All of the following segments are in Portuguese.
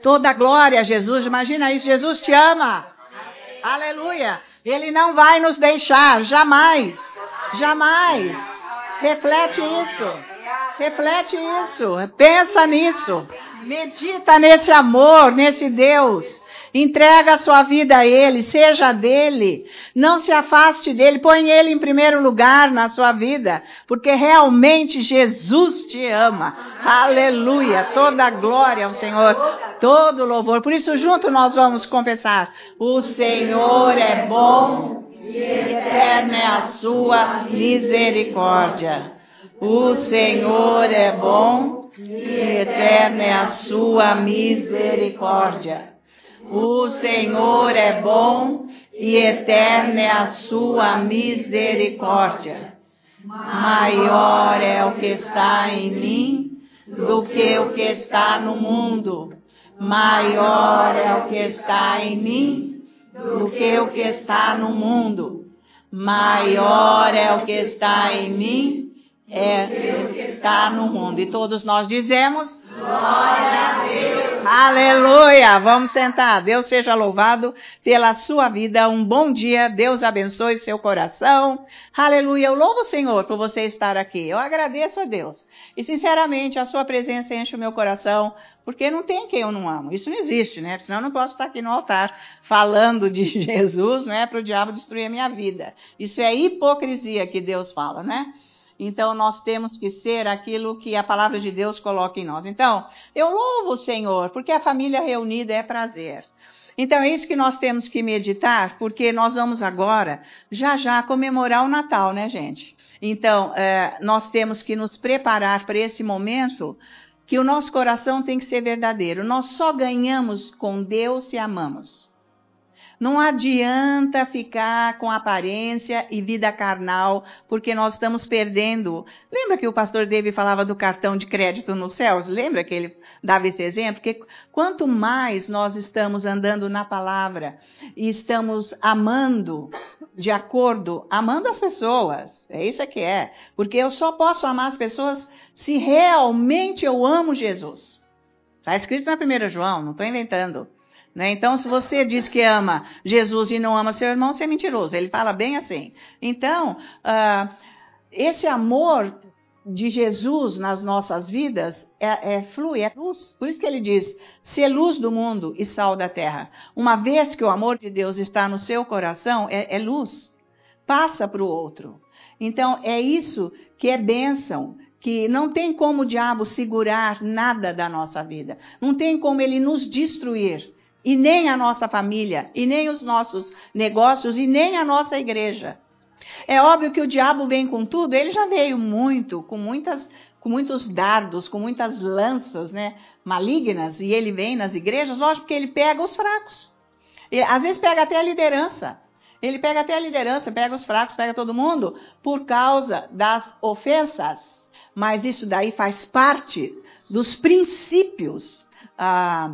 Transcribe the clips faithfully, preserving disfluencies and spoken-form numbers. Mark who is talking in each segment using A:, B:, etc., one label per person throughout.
A: Toda glória a Jesus. Imagina isso, Jesus te ama. Aleluia. Ele não vai nos deixar, jamais. Jamais. Reflete isso. Reflete isso. Pensa nisso. Medita nesse amor, nesse Deus. Entrega a sua vida a Ele, seja dele. Não se afaste dele, põe Ele em primeiro lugar na sua vida, porque realmente Jesus te ama. Aleluia, toda glória ao Senhor, todo louvor. Por isso, junto nós vamos confessar: o Senhor é bom e eterna é a sua misericórdia. O Senhor é bom e eterna é a sua misericórdia. O Senhor é bom e eterna é a sua misericórdia. Maior é o que está em mim do que o que está no mundo. Maior é o que está em mim do que o que está no mundo. Maior é o que está em mim é o que está no mundo. E todos nós dizemos: glória a Deus. Aleluia. Vamos sentar. Deus seja louvado pela sua vida. Um bom dia. Deus abençoe seu coração. Aleluia. Eu louvo o Senhor por você estar aqui. Eu agradeço a Deus. E sinceramente, a sua presença enche o meu coração, porque não tem quem eu não amo. Isso não existe, né? Senão eu não posso estar aqui no altar falando de Jesus, né? Para o diabo destruir a minha vida. Isso é hipocrisia que Deus fala, né? Então, nós temos que ser aquilo que a palavra de Deus coloca em nós. Então, eu louvo o Senhor, porque a família reunida é prazer. Então, é isso que nós temos que meditar, porque nós vamos agora, já já, comemorar o Natal, né, gente? Então, é, nós temos que nos preparar para esse momento, que o nosso coração tem que ser verdadeiro. Nós só ganhamos com Deus se amamos. Não adianta ficar com aparência e vida carnal, porque nós estamos perdendo. Lembra que o pastor David falava do cartão de crédito nos céus? Lembra que ele dava esse exemplo? Porque quanto mais nós estamos andando na palavra e estamos amando de acordo, amando as pessoas, é isso que é. Porque eu só posso amar as pessoas se realmente eu amo Jesus. Está escrito na primeira João, não estou inventando. Né? Então, se você diz que ama Jesus e não ama seu irmão, você é mentiroso. Ele fala bem assim. Então, uh, esse amor de Jesus nas nossas vidas é, é flui, é luz. Por isso que ele diz: ser luz do mundo e sal da terra. Uma vez que o amor de Deus está no seu coração, é, é luz. Passa para o outro. Então, é isso que é bênção. Que não tem como o diabo segurar nada da nossa vida. Não tem como ele nos destruir. E nem a nossa família, e nem os nossos negócios, e nem a nossa igreja. É óbvio que o diabo vem com tudo, ele já veio muito, com, muitas, com muitos dardos, com muitas lanças, né, malignas, e ele vem nas igrejas, lógico que ele pega os fracos. E, às vezes pega até a liderança. Ele pega até a liderança, pega os fracos, pega todo mundo, por causa das ofensas. Mas isso daí faz parte dos princípios ah,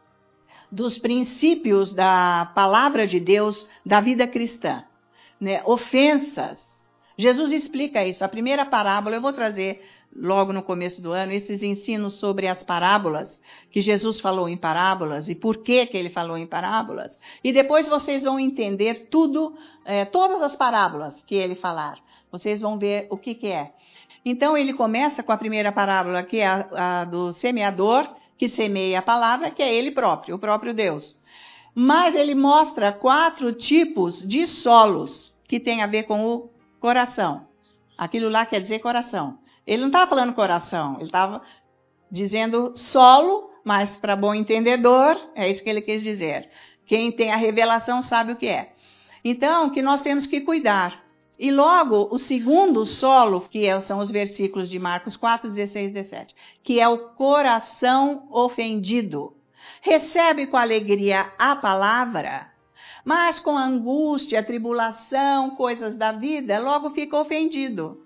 A: dos princípios da palavra de Deus, da vida cristã. Né? Ofensas. Jesus explica isso. A primeira parábola, eu vou trazer logo no começo do ano, esses ensinos sobre as parábolas, que Jesus falou em parábolas, e por que, que ele falou em parábolas. E depois vocês vão entender tudo, é, todas as parábolas que ele falar. Vocês vão ver o que, que é. Então, ele começa com a primeira parábola, que é a, a do semeador, que semeia a palavra, que é ele próprio, o próprio Deus. Mas ele mostra quatro tipos de solos que tem a ver com o coração. Aquilo lá quer dizer coração. Ele não estava falando coração, ele estava dizendo solo, mas para bom entendedor, é isso que ele quis dizer. Quem tem a revelação sabe o que é. Então, que nós temos que cuidar. E logo, o segundo solo, que são os versículos de Marcos quatro, dezesseis e dezessete, que é o coração ofendido. Recebe com alegria a palavra, mas com angústia, tribulação, coisas da vida, logo fica ofendido.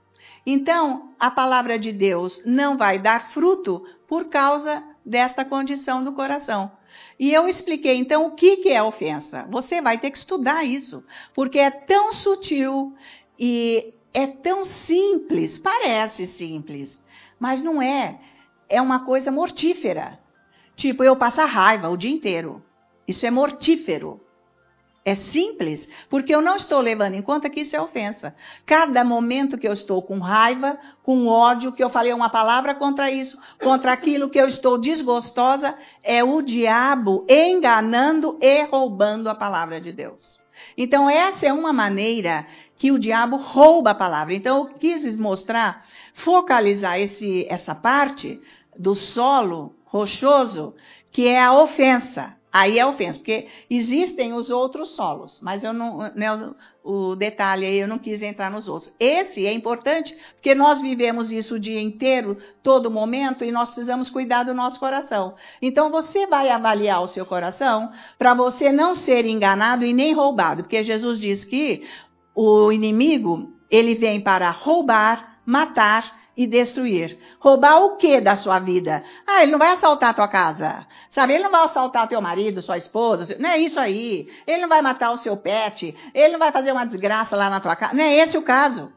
A: Então, a palavra de Deus não vai dar fruto por causa desta condição do coração. E eu expliquei, então, o que, que é ofensa. Você vai ter que estudar isso, porque é tão sutil e é tão simples, parece simples, mas não é. É uma coisa mortífera. Tipo, eu passar raiva o dia inteiro. Isso é mortífero. É simples, porque eu não estou levando em conta que isso é ofensa. Cada momento que eu estou com raiva, com ódio, que eu falei uma palavra contra isso, contra aquilo que eu estou desgostosa, é o diabo enganando e roubando a palavra de Deus. Então, essa é uma maneira que o diabo rouba a palavra. Então, eu quis mostrar, focalizar esse, essa parte do solo rochoso, que é a ofensa. Aí é ofensa, porque existem os outros solos, mas eu não, né, o detalhe aí eu não quis entrar nos outros. Esse é importante, porque nós vivemos isso o dia inteiro, todo momento, e nós precisamos cuidar do nosso coração. Então você vai avaliar o seu coração para você não ser enganado e nem roubado, porque Jesus diz que o inimigo, ele vem para roubar, matar e destruir. Roubar o que da sua vida? Ah, ele não vai assaltar a tua casa. Sabe, ele não vai assaltar teu marido, sua esposa. Não é isso aí. Ele não vai matar o seu pet. Ele não vai fazer uma desgraça lá na tua casa. Não é esse o caso.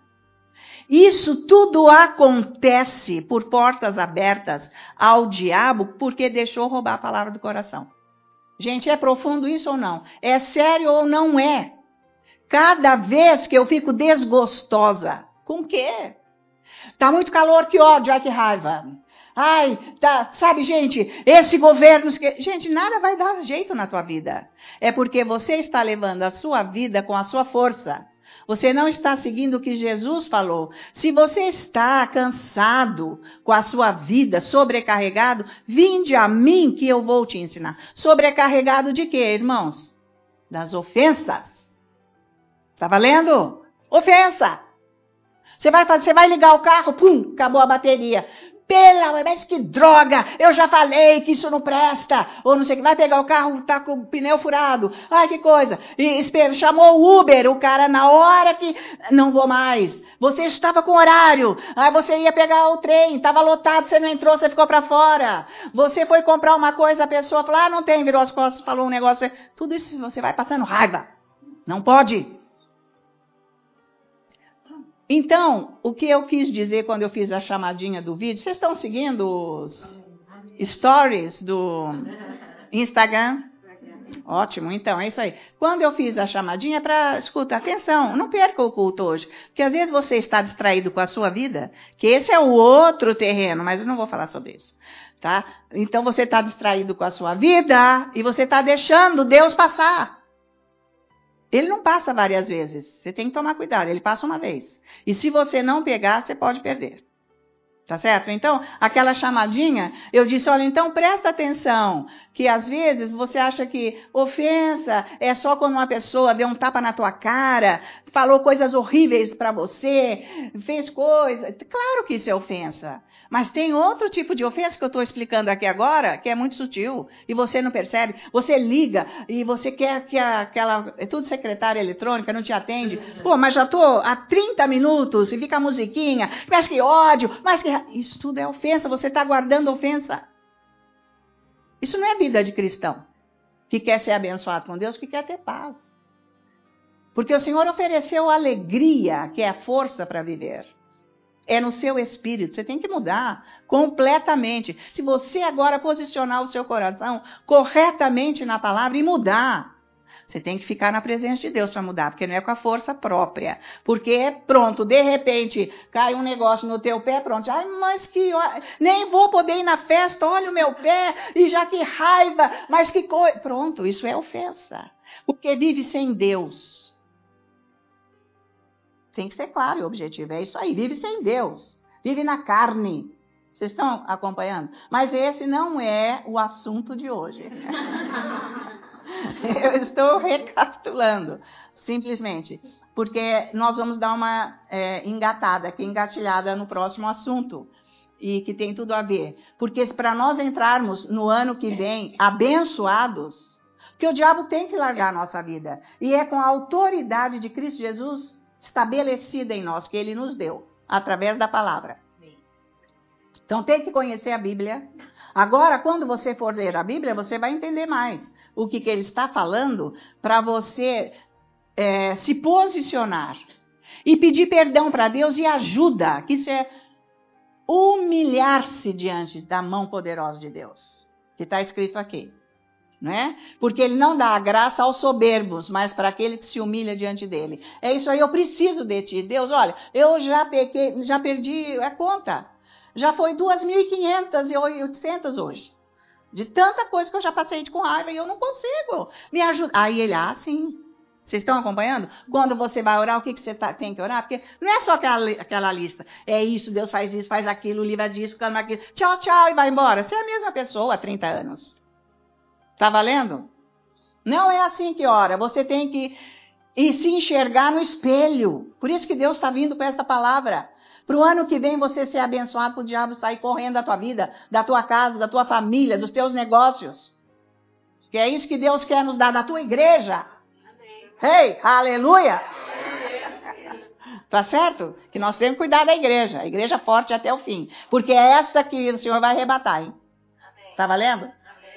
A: Isso tudo acontece por portas abertas ao diabo porque deixou roubar a palavra do coração. Gente, é profundo isso ou não? É sério ou não é? Cada vez que eu fico desgostosa, com o quê? Tá muito calor, que ódio, ai que raiva. Ai, tá, sabe, gente, esse governo... Gente, nada vai dar jeito na tua vida. É porque você está levando a sua vida com a sua força. Você não está seguindo o que Jesus falou. Se você está cansado com a sua vida, sobrecarregado, vinde a mim que eu vou te ensinar. Sobrecarregado de quê, irmãos? Das ofensas. Tá valendo? Ofensa. Você vai, fazer, você vai ligar o carro, pum, acabou a bateria. Pela, mas que droga, eu já falei que isso não presta. Ou não sei o que, vai pegar o carro, tá com o pneu furado. Ai, que coisa. E espera, chamou o Uber, o cara na hora que... Não vou mais. Você estava com horário. Aí você ia pegar o trem, estava lotado, você não entrou, você ficou para fora. Você foi comprar uma coisa, a pessoa falou, ah, não tem, virou as costas, falou um negócio. Tudo isso você vai passando raiva. Não pode. Então, o que eu quis dizer quando eu fiz a chamadinha do vídeo, vocês estão seguindo os stories do Instagram? Ótimo, então, é isso aí. Quando eu fiz a chamadinha é para, escuta, atenção, não perca o culto hoje, porque às vezes você está distraído com a sua vida, que esse é o outro terreno, mas eu não vou falar sobre isso, tá? Então você está distraído com a sua vida e você está deixando Deus passar. Ele não passa várias vezes. Você tem que tomar cuidado. Ele passa uma vez. E se você não pegar, você pode perder. Tá certo? Então, aquela chamadinha, eu disse, olha, então presta atenção, que às vezes você acha que ofensa é só quando uma pessoa deu um tapa na tua cara, falou coisas horríveis para você, fez coisas. Claro que isso é ofensa. Mas tem outro tipo de ofensa que eu estou explicando aqui agora, que é muito sutil, e você não percebe. Você liga e você quer que a, aquela... É tudo secretária eletrônica, não te atende. Pô, mas já estou há trinta minutos e fica a musiquinha, mas que ódio, mas que... Isso tudo é ofensa, você está guardando ofensa. Isso não é vida de cristão, que quer ser abençoado com Deus, que quer ter paz. Porque o Senhor ofereceu alegria, que é a força para viver. É no seu espírito, você tem que mudar completamente. Se você agora posicionar o seu coração corretamente na palavra e mudar, você tem que ficar na presença de Deus para mudar, porque não é com a força própria. Porque pronto, de repente, cai um negócio no teu pé, pronto. Ai, mas que... Nem vou poder ir na festa, olha o meu pé, e já que raiva, mas que coisa... Pronto, isso é ofensa. Porque vive sem Deus. Tem que ser claro o objetivo, é isso aí, vive sem Deus, vive na carne. Vocês estão acompanhando? Mas esse não é o assunto de hoje. Eu estou recapitulando, simplesmente, porque nós vamos dar uma é, engatada, aqui, engatilhada no próximo assunto, e que tem tudo a ver. Porque para nós entrarmos no ano que vem abençoados, porque o diabo tem que largar a nossa vida, e é com a autoridade de Cristo Jesus estabelecida em nós, que ele nos deu, através da palavra. Então tem que conhecer a Bíblia. Agora, quando você for ler a Bíblia, você vai entender mais o que, que ele está falando, para você é, se posicionar e pedir perdão para Deus e ajuda, que isso é humilhar-se diante da mão poderosa de Deus. que está escrito aqui. Né? Porque ele não dá a graça aos soberbos, mas para aquele que se humilha diante dele. É isso aí, eu preciso de ti. Deus, olha, eu já, pequei, já perdi a conta. Já foi duas mil e quinhentas e oitocentas hoje. De tanta coisa que eu já passei com raiva e eu não consigo. Me ajuda. Aí ele, ah, sim. Vocês estão acompanhando? Quando você vai orar, o que, que você tá, tem que orar? Porque não é só aquela, aquela lista. É isso, Deus faz isso, faz aquilo, livra disso, calma aquilo. Tchau, tchau, e vai embora. Você é a mesma pessoa há trinta anos. Tá valendo? Não é assim que ora. Você tem que e se enxergar no espelho. Por isso que Deus está vindo com essa palavra. Para o ano que vem você ser abençoado, para o diabo sair correndo da tua vida, da tua casa, da tua família, dos teus negócios. Que é isso que Deus quer nos dar da tua igreja. Ei, hey, aleluia! Tá certo? Que nós temos que cuidar da igreja. A igreja forte até o fim. Porque é essa que o Senhor vai arrebatar, hein? Tá valendo?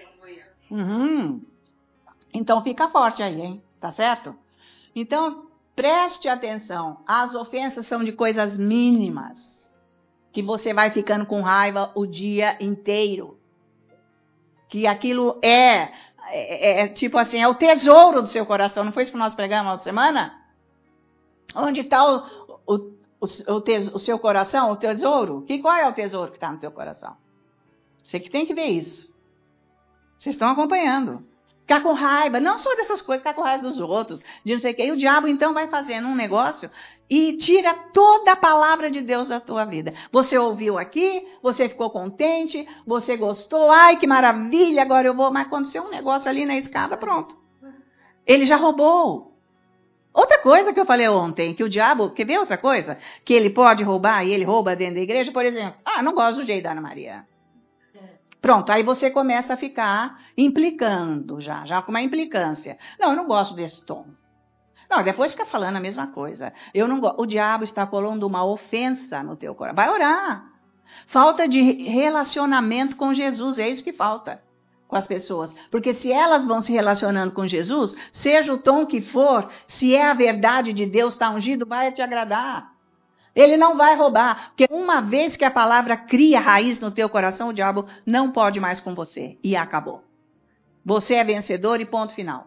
A: Uhum. Então fica forte aí, hein? Tá certo? Então preste atenção. As ofensas são de coisas mínimas que você vai ficando com raiva o dia inteiro. Que aquilo é, é, é tipo assim, é o tesouro do seu coração. Não foi isso que nós pregamos na outra semana? Onde está o, o, o, o, tesouro, o seu coração, o tesouro? Que, qual é o tesouro que está no teu coração? Você que tem que ver isso. Vocês estão acompanhando. Ficar com raiva, não só dessas coisas, ficar com raiva dos outros, de não sei o quê. E o diabo então vai fazendo um negócio e tira toda a palavra de Deus da tua vida. Você ouviu aqui, você ficou contente, você gostou, ai que maravilha, agora eu vou. Mas aconteceu um negócio ali na escada, pronto. Ele já roubou. Outra coisa que eu falei ontem, que o diabo, quer ver outra coisa? Que ele pode roubar e ele rouba dentro da igreja, por exemplo. Ah, não gosto do jeito da Ana Maria. Pronto, aí você começa a ficar implicando já, já com uma implicância. Não, eu não gosto desse tom. Não, depois fica falando a mesma coisa. Eu não gosto. O diabo está colando uma ofensa no teu coração. Vai orar. Falta de relacionamento com Jesus, é isso que falta com as pessoas. Porque se elas vão se relacionando com Jesus, seja o tom que for, se é a verdade de Deus está ungido, vai te agradar. Ele não vai roubar, porque uma vez que a palavra cria raiz no teu coração, o diabo não pode mais com você. E acabou. Você é vencedor e ponto final.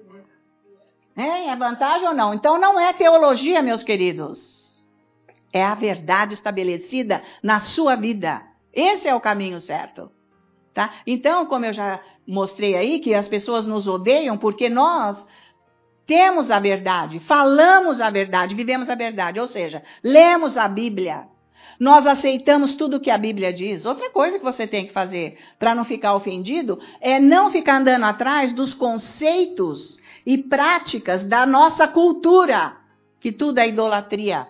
A: É, é vantagem ou não? Então não é teologia, meus queridos. É a verdade estabelecida na sua vida. Esse é o caminho certo. Tá? Então, como eu já mostrei aí, que as pessoas nos odeiam porque nós temos a verdade, falamos a verdade, vivemos a verdade, ou seja, lemos a Bíblia, nós aceitamos tudo que a Bíblia diz. Outra coisa que você tem que fazer para não ficar ofendido é não ficar andando atrás dos conceitos e práticas da nossa cultura, que tudo é idolatria.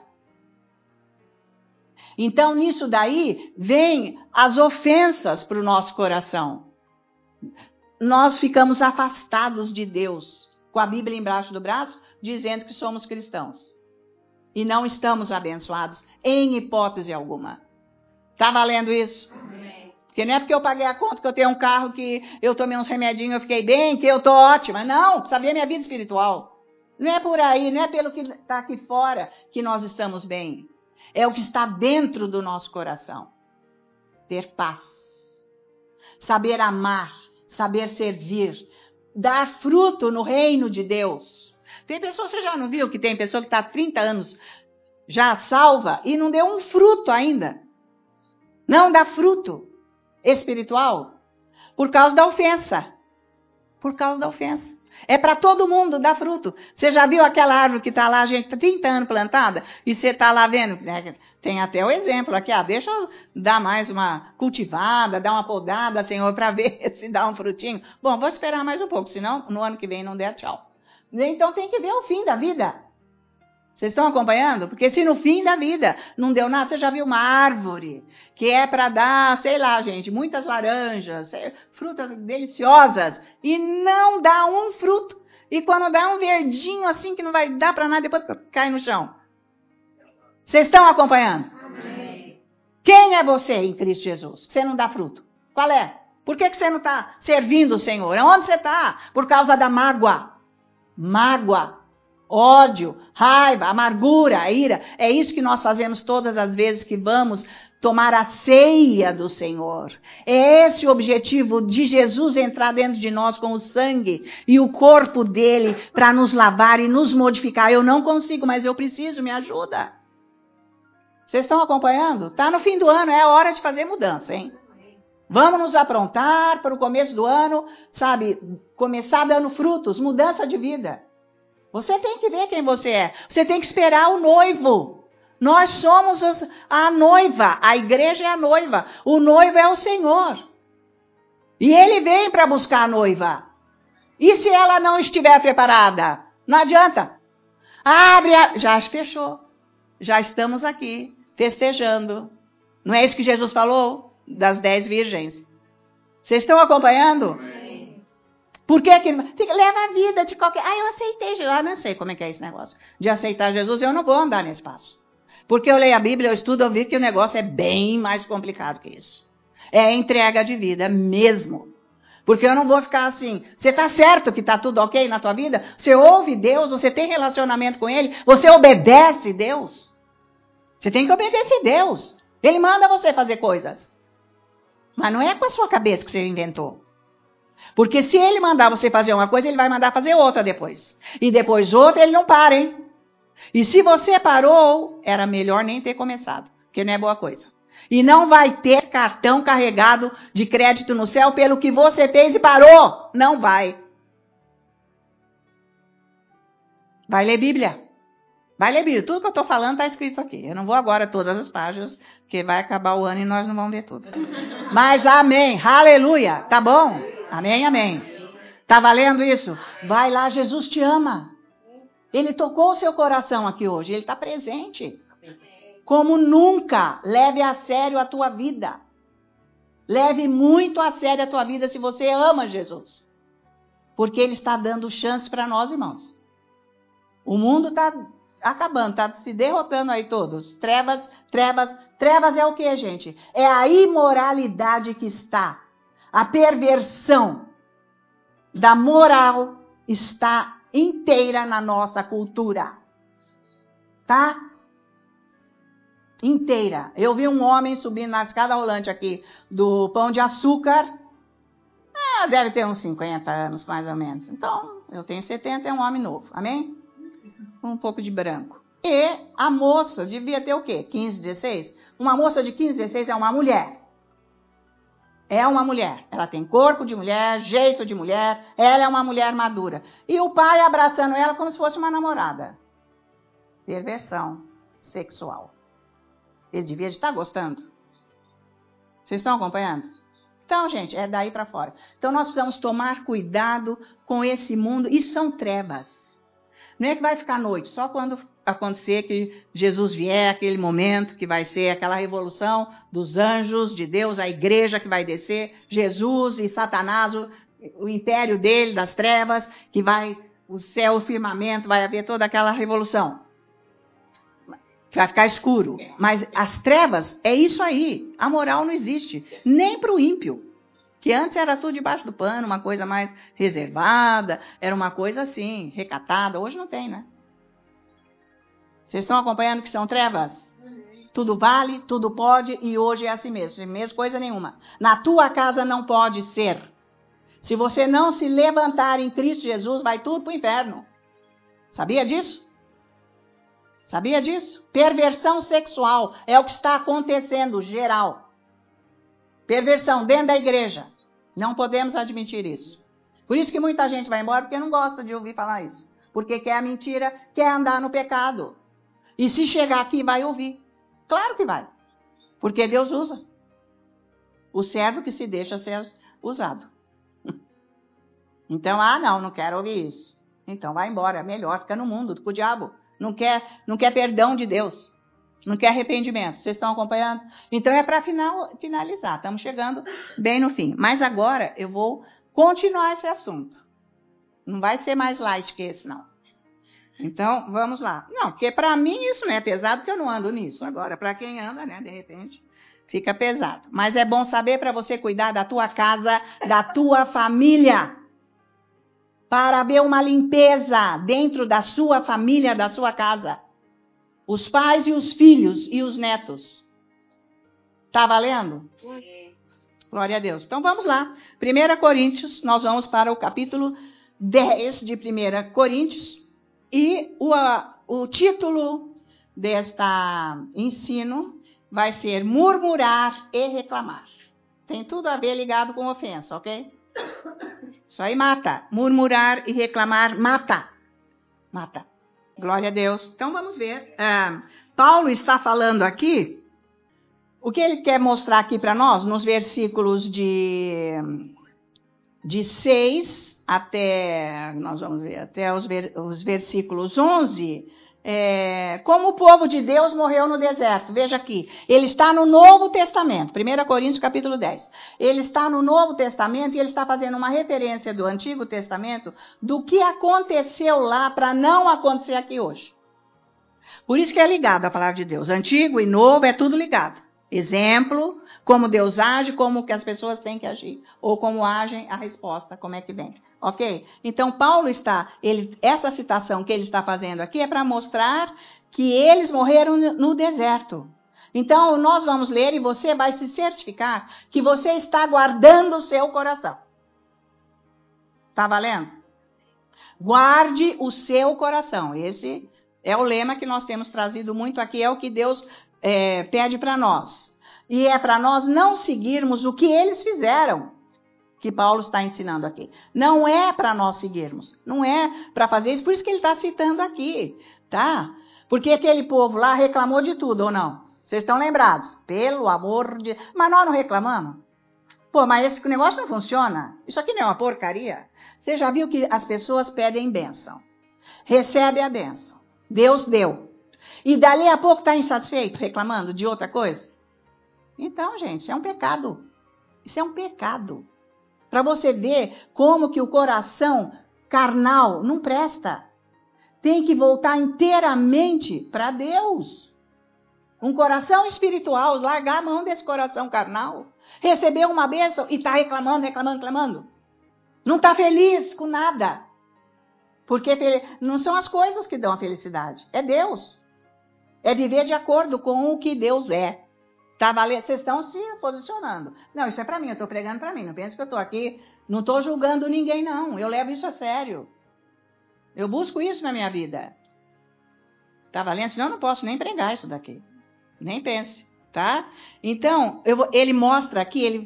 A: Então, nisso daí, vem as ofensas para o nosso coração. Nós ficamos afastados de Deus, com a Bíblia embaixo do braço, dizendo que somos cristãos. E não estamos abençoados, em hipótese alguma. Está valendo isso? Amém. Porque não é porque eu paguei a conta que eu tenho um carro, que eu tomei uns remedinhos, eu fiquei bem, que eu estou ótima. Não, precisa ver a minha vida espiritual. Não é por aí, não é pelo que está aqui fora que nós estamos bem. É o que está dentro do nosso coração. Ter paz. Saber amar, saber servir. Dar fruto no reino de Deus. Tem pessoa, você já não viu que tem pessoa que está há trinta anos já salva e não deu um fruto ainda? Não dá fruto espiritual por causa da ofensa. Por causa da ofensa. É para todo mundo dar fruto. Você já viu aquela árvore que está lá, gente, trinta anos plantada, e você está lá vendo, né? Tem até o exemplo aqui, ah, deixa eu dar mais uma cultivada, dar uma podada, Senhor, para ver se dá um frutinho. Bom, vou esperar mais um pouco, senão no ano que vem não der, tchau. Então tem que ver o fim da vida. Vocês estão acompanhando? Porque se no fim da vida não deu nada, você já viu uma árvore que é para dar, sei lá, gente, muitas laranjas, frutas deliciosas, e não dá um fruto. E quando dá um verdinho assim que não vai dar para nada, depois cai no chão. Vocês estão acompanhando? Amém. Quem é você em Cristo Jesus? Você não dá fruto. Qual é? Por que, que você não está servindo o Senhor? Onde você está? Por causa da mágoa. Mágoa. Ódio, raiva, amargura, ira. É isso que nós fazemos todas as vezes que vamos tomar a ceia do Senhor. É esse o objetivo de Jesus entrar dentro de nós com o sangue e o corpo dele para nos lavar e nos modificar. Eu não consigo, mas eu preciso, me ajuda. Vocês estão acompanhando? Está no fim do ano, é hora de fazer mudança, hein? Vamos nos aprontar para o começo do ano, sabe? Começar dando frutos, mudança de vida. Você tem que ver quem você é. Você tem que esperar o noivo. Nós somos a noiva, a igreja é a noiva, o noivo é o Senhor. E ele vem para buscar a noiva. E se ela não estiver preparada? Não adianta. Abre, a... já fechou. Já estamos aqui, festejando. Não é isso que Jesus falou? Das dez virgens. Vocês estão acompanhando? Por que que... Leva a vida de qualquer... Ah, eu aceitei Jesus. Ah, não sei como é que é esse negócio. De aceitar Jesus, eu não vou andar nesse passo. Porque eu leio a Bíblia, eu estudo, eu vi que o negócio é bem mais complicado que isso. É entrega de vida mesmo. Porque eu não vou ficar assim, você está certo que está tudo ok na tua vida? Você ouve Deus, você tem relacionamento com Ele, você obedece Deus. Você tem que obedecer Deus. Ele manda você fazer coisas. Mas não é com a sua cabeça que você inventou. Porque se Ele mandar você fazer uma coisa, Ele vai mandar fazer outra depois. E depois outra, Ele não para, hein? E se você parou, era melhor nem ter começado, porque não é boa coisa. E não vai ter cartão carregado de crédito no céu pelo que você fez e parou. Não vai. Vai ler Bíblia. Vai ler Bíblia. Tudo que eu estou falando está escrito aqui. Eu não vou agora todas as páginas, porque vai acabar o ano e nós não vamos ver tudo. Mas amém. Aleluia. Tá bom? Amém, amém. Tá valendo isso? Vai lá, Jesus te ama. Ele tocou o seu coração aqui hoje. Ele está presente. Como nunca. Leve a sério a tua vida. Leve muito a sério a tua vida se você ama Jesus. Porque Ele está dando chance para nós, irmãos. O mundo está acabando, está se derrotando aí todos. Trevas, trevas. Trevas é o que, gente? É a imoralidade que está. A perversão da moral está inteira na nossa cultura. Tá? Inteira. Eu vi um homem subindo na escada rolante aqui do Pão de Açúcar. Ah, deve ter uns cinquenta anos, mais ou menos. Então, eu tenho setenta, é um homem novo. Amém? Um pouco de branco. E a moça devia ter o quê? quinze, dezesseis? Uma moça de quinze, dezesseis é uma mulher. É uma mulher. Ela tem corpo de mulher, jeito de mulher. Ela é uma mulher madura. E o pai abraçando ela como se fosse uma namorada. Perversão sexual. Ele devia estar gostando. Vocês estão acompanhando? Então, gente, é daí para fora. Então, nós precisamos tomar cuidado com esse mundo. Isso são trevas. Não é que vai ficar à noite, só quando acontecer que Jesus vier, aquele momento que vai ser aquela revolução dos anjos de Deus, a igreja que vai descer, Jesus e Satanás, o, o império dele, das trevas, que vai, o céu, o firmamento, vai haver toda aquela revolução. Vai ficar escuro. Mas as trevas, é isso aí. A moral não existe. Nem para o ímpio. Que antes era tudo debaixo do pano, uma coisa mais reservada, era uma coisa assim, recatada. Hoje não tem, né? Vocês estão acompanhando que são trevas? Tudo vale, tudo pode, e hoje é assim mesmo. Sem mesmo coisa nenhuma. Na tua casa não pode ser. Se você não se levantar em Cristo Jesus, vai tudo para o inferno. Sabia disso? Sabia disso? Perversão sexual é o que está acontecendo, geral. Perversão dentro da igreja. Não podemos admitir isso. Por isso que muita gente vai embora, porque não gosta de ouvir falar isso. Porque quer a mentira, quer andar no pecado. E se chegar aqui, vai ouvir. Claro que vai. Porque Deus usa. O servo que se deixa ser usado. Então, ah, não, não quero ouvir isso. Então vai embora, é melhor, fica no mundo com o diabo. Não quer, não quer perdão de Deus. Não quer arrependimento. Vocês estão acompanhando? Então é para final, finalizar. Estamos chegando bem no fim. Mas agora eu vou continuar esse assunto. Não vai ser mais light que esse, não. Então, vamos lá. Não, porque para mim isso não é pesado, porque eu não ando nisso. Agora, para quem anda, né, de repente, fica pesado. Mas é bom saber para você cuidar da tua casa, da tua família. Para haver uma limpeza dentro da sua família, da sua casa. Os pais e os filhos e os netos. Tá valendo? Glória a Deus. Então vamos lá. primeira Coríntios, nós vamos para o capítulo dez de primeira Coríntios. E o, o título desta ensino vai ser murmurar e reclamar. Tem tudo a ver ligado com ofensa, ok? Isso aí mata. Murmurar e reclamar mata. Mata. Glória a Deus. Então vamos ver. Ah, Paulo está falando aqui. O que ele quer mostrar aqui para nós, nos versículos de, de seis até, nós vamos ver, até os, ver, os versículos onze, é, como o povo de Deus morreu no deserto. Veja aqui, ele está no Novo Testamento, primeira Coríntios capítulo dez. Ele está no Novo Testamento e ele está fazendo uma referência do Antigo Testamento do que aconteceu lá para não acontecer aqui hoje. Por isso que é ligado à palavra de Deus. Antigo e novo é tudo ligado. Exemplo, como Deus age, como que as pessoas têm que agir. Ou como agem, a resposta, como é que vem. Ok? Então, Paulo está, ele, essa citação que ele está fazendo aqui é para mostrar que eles morreram no deserto. Então, nós vamos ler e você vai se certificar que você está guardando o seu coração. Está valendo? Guarde o seu coração. Esse é o lema que nós temos trazido muito aqui, é o que Deus é, pede para nós. E é para nós não seguirmos o que eles fizeram, que Paulo está ensinando aqui. Não é para nós seguirmos, não é para fazer isso, por isso que ele está citando aqui, tá? Porque aquele povo lá reclamou de tudo, ou não? Vocês estão lembrados? Pelo amor de... Mas nós não reclamamos? Pô, mas esse negócio não funciona? Isso aqui não é uma porcaria? Você já viu que as pessoas pedem bênção? Recebe a bênção. Deus deu. E dali a pouco está insatisfeito, reclamando de outra coisa? Então, gente, isso é um pecado. Isso é um pecado. Para você ver como que o coração carnal não presta. Tem que voltar inteiramente para Deus. Um coração espiritual, largar a mão desse coração carnal. Recebeu uma bênção e está reclamando, reclamando, reclamando. Não está feliz com nada. Porque não são as coisas que dão a felicidade. É Deus. É viver de acordo com o que Deus é. Tá valendo? Vocês estão se posicionando. Não, isso é para mim, eu estou pregando para mim. Não pense que eu estou aqui, não estou julgando ninguém, não. Eu levo isso a sério. Eu busco isso na minha vida. Tá valendo? Senão eu não posso nem pregar isso daqui. Nem pense, tá? Então, eu, ele mostra aqui, ele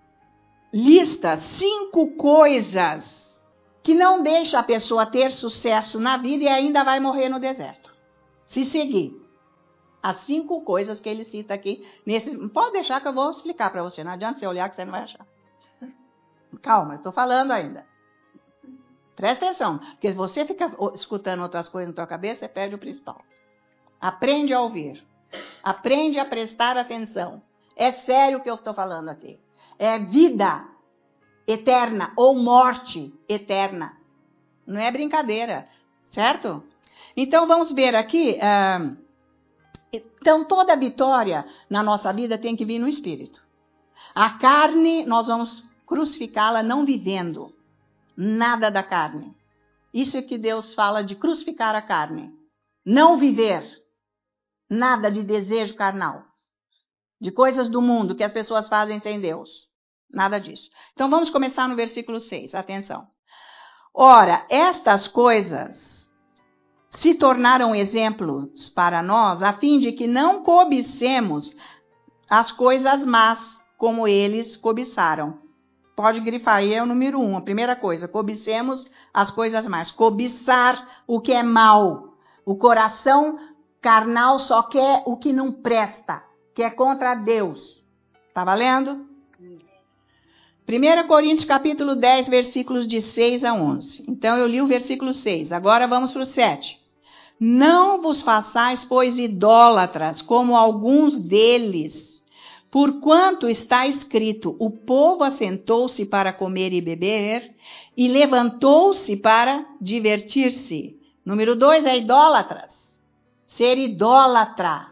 A: lista cinco coisas que não deixa a pessoa ter sucesso na vida e ainda vai morrer no deserto. Se seguir. As cinco coisas que ele cita aqui. Nesse, pode deixar que eu vou explicar para você. Não adianta você olhar que você não vai achar. Calma, eu estou falando ainda. Presta atenção. Porque se você fica escutando outras coisas na tua cabeça, você perde o principal. Aprende a ouvir. Aprende a prestar atenção. É sério o que eu estou falando aqui. É vida eterna ou morte eterna. Não é brincadeira. Certo? Então vamos ver aqui... Uh, Então, toda vitória na nossa vida tem que vir no Espírito. A carne, nós vamos crucificá-la não vivendo nada da carne. Isso é que Deus fala de crucificar a carne. Não viver nada de desejo carnal. De coisas do mundo que as pessoas fazem sem Deus. Nada disso. Então, vamos começar no versículo seis. Atenção. Ora, estas coisas se tornaram exemplos para nós, a fim de que não cobicemos as coisas más, como eles cobiçaram. Pode grifar aí, é o número um, a primeira coisa. Cobicemos as coisas más. Cobiçar o que é mal. O coração carnal só quer o que não presta, que é contra Deus. Tá valendo? primeira Coríntios capítulo dez, versículos de seis a onze. Então eu li o versículo seis, agora vamos para o sete. Não vos façais, pois, idólatras, como alguns deles, porquanto está escrito, o povo assentou-se para comer e beber, e levantou-se para divertir-se. Número dois é idólatras. Ser idólatra.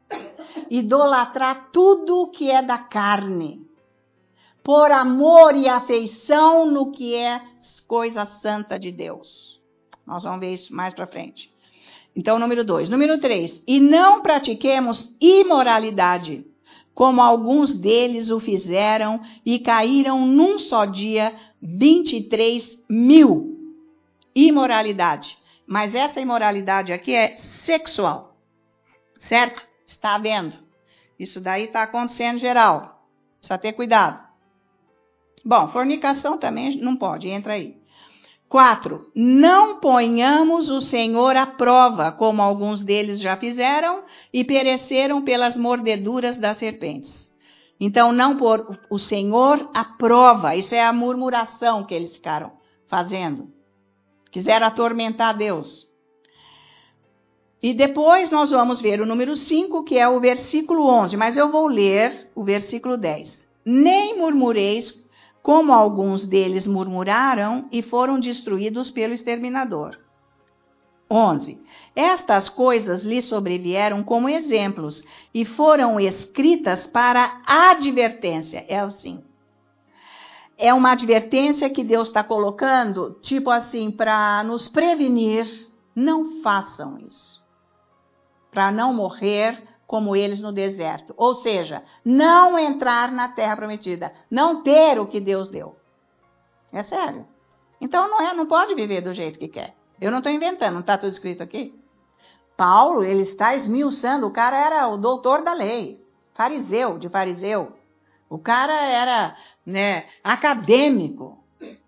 A: Idolatrar tudo que é da carne. Por amor e afeição no que é coisa santa de Deus. Nós vamos ver isso mais para frente. Então, número dois. Número três. E não pratiquemos imoralidade, como alguns deles o fizeram, e caíram num só dia vinte e três mil. Imoralidade. Mas essa imoralidade aqui é sexual. Certo? Está vendo? Isso daí está acontecendo geral. Precisa ter cuidado. Bom, fornicação também não pode, entra aí. Quatro, não ponhamos o Senhor à prova, como alguns deles já fizeram, e pereceram pelas mordeduras das serpentes. Então, não pôr o Senhor à prova, isso é a murmuração que eles ficaram fazendo. Quiseram atormentar Deus. E depois nós vamos ver o número cinco, que é o versículo onze, mas eu vou ler o versículo dez. Nem murmureis, como alguns deles murmuraram e foram destruídos pelo exterminador. onze. Estas coisas lhe sobrevieram como exemplos e foram escritas para advertência. É assim. É uma advertência que Deus está colocando, tipo assim, para nos prevenir. Não façam isso. Para não morrer como eles no deserto. Ou seja, não entrar na terra prometida. Não ter o que Deus deu. É sério. Então não, é, não pode viver do jeito que quer. Eu não estou inventando, não está tudo escrito aqui? Paulo, ele está esmiuçando. O cara era o doutor da lei. Fariseu, de fariseu. O cara era, né, acadêmico.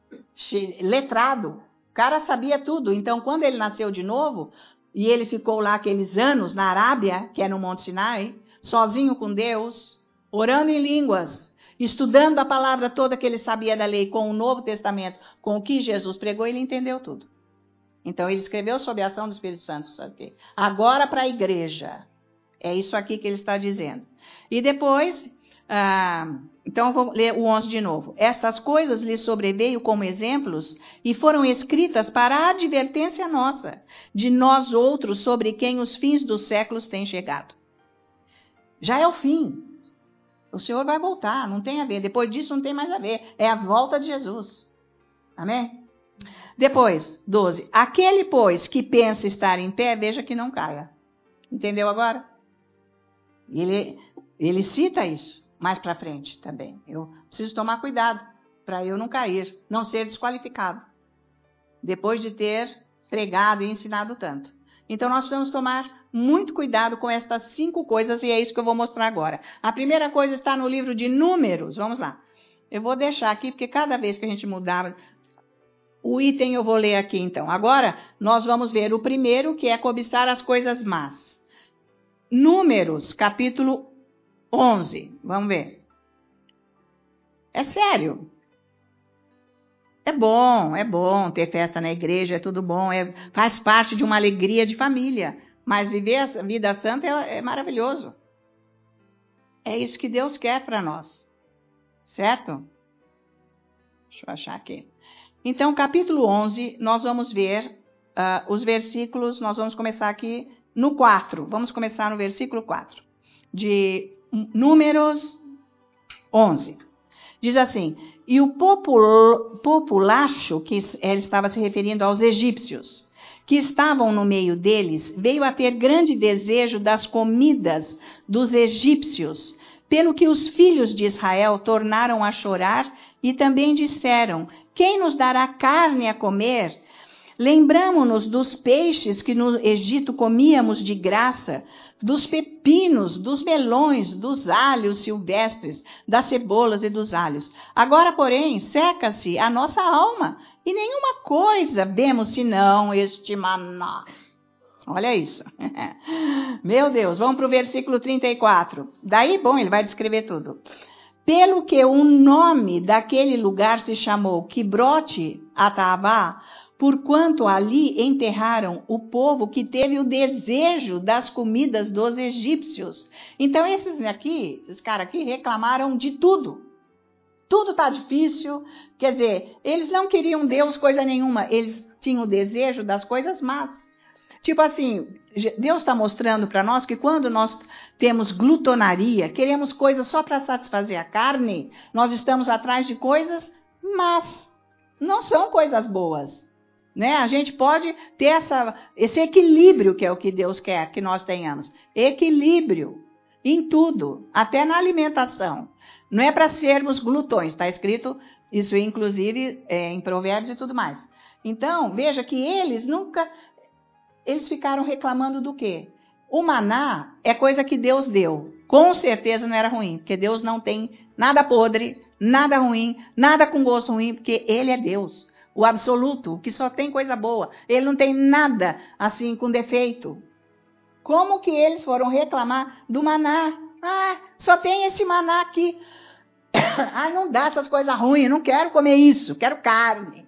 A: Letrado. O cara sabia tudo. Então, quando ele nasceu de novo... E ele ficou lá aqueles anos na Arábia, que é no Monte Sinai, sozinho com Deus, orando em línguas, estudando a palavra toda que ele sabia da lei com o Novo Testamento, com o que Jesus pregou, ele entendeu tudo. Então ele escreveu sob a ação do Espírito Santo, sabe o quê? Agora para a igreja. É isso aqui que ele está dizendo. E depois, ah, então eu vou ler o onze de novo. Estas coisas lhe sobreveio como exemplos e foram escritas para a advertência nossa, de nós outros, sobre quem os fins dos séculos têm chegado. Já é o fim. O Senhor vai voltar, não tem a ver. Depois disso não tem mais a ver. É a volta de Jesus. Amém? Depois, doze. Aquele, pois, que pensa estar em pé, veja que não caia. Entendeu agora? Ele, ele cita isso. Mais para frente também. Eu preciso tomar cuidado para eu não cair, não ser desqualificado. Depois de ter pregado e ensinado tanto. Então nós precisamos tomar muito cuidado com estas cinco coisas e é isso que eu vou mostrar agora. A primeira coisa está no livro de Números. Vamos lá. Eu vou deixar aqui porque cada vez que a gente mudar o item eu vou ler aqui então. Agora nós vamos ver o primeiro, que é cobiçar as coisas más. Números, capítulo onze. Vamos ver. É sério. É bom, é bom ter festa na igreja, é tudo bom. É, faz parte de uma alegria de família. Mas viver a vida santa é, é maravilhoso. É isso que Deus quer para nós. Certo? Deixa eu achar aqui. Então, capítulo onze, nós vamos ver uh, os versículos. Nós vamos começar aqui no quatro. Vamos começar no versículo quatro. De Números onze. Diz assim: e o popul, populacho, que ele estava se referindo aos egípcios, que estavam no meio deles, veio a ter grande desejo das comidas dos egípcios, pelo que os filhos de Israel tornaram a chorar e também disseram: quem nos dará carne a comer? Lembramo-nos dos peixes que no Egito comíamos de graça, dos pepinos, dos melões, dos alhos silvestres, das cebolas e dos alhos. Agora, porém, seca-se a nossa alma, e nenhuma coisa vemos senão este maná. Olha isso. Meu Deus, vamos para o versículo trinta e quatro. Daí, bom, ele vai descrever tudo. Pelo que o nome daquele lugar se chamou Quibrote Atavá, porquanto ali enterraram o povo que teve o desejo das comidas dos egípcios. Então esses aqui, esses caras aqui reclamaram de tudo. Tudo está difícil. Quer dizer, eles não queriam Deus coisa nenhuma. Eles tinham o desejo das coisas más. Tipo assim, Deus está mostrando para nós que quando nós temos glutonaria, queremos coisas só para satisfazer a carne, nós estamos atrás de coisas más. Não são coisas boas. Né? A gente pode ter essa, esse equilíbrio que é o que Deus quer que nós tenhamos. Equilíbrio. Em tudo, até na alimentação. Não é para sermos glutões, está escrito isso, inclusive, é, em Provérbios e tudo mais. Então, veja que eles nunca... Eles ficaram reclamando do quê? O maná é coisa que Deus deu. Com certeza não era ruim, porque Deus não tem nada podre, nada ruim, nada com gosto ruim, porque Ele é Deus. O absoluto, que só tem coisa boa. Ele não tem nada assim com defeito. Como que eles foram reclamar do maná? Ah, só tem esse maná aqui. Ah, não dá essas coisas ruins, não quero comer isso, quero carne.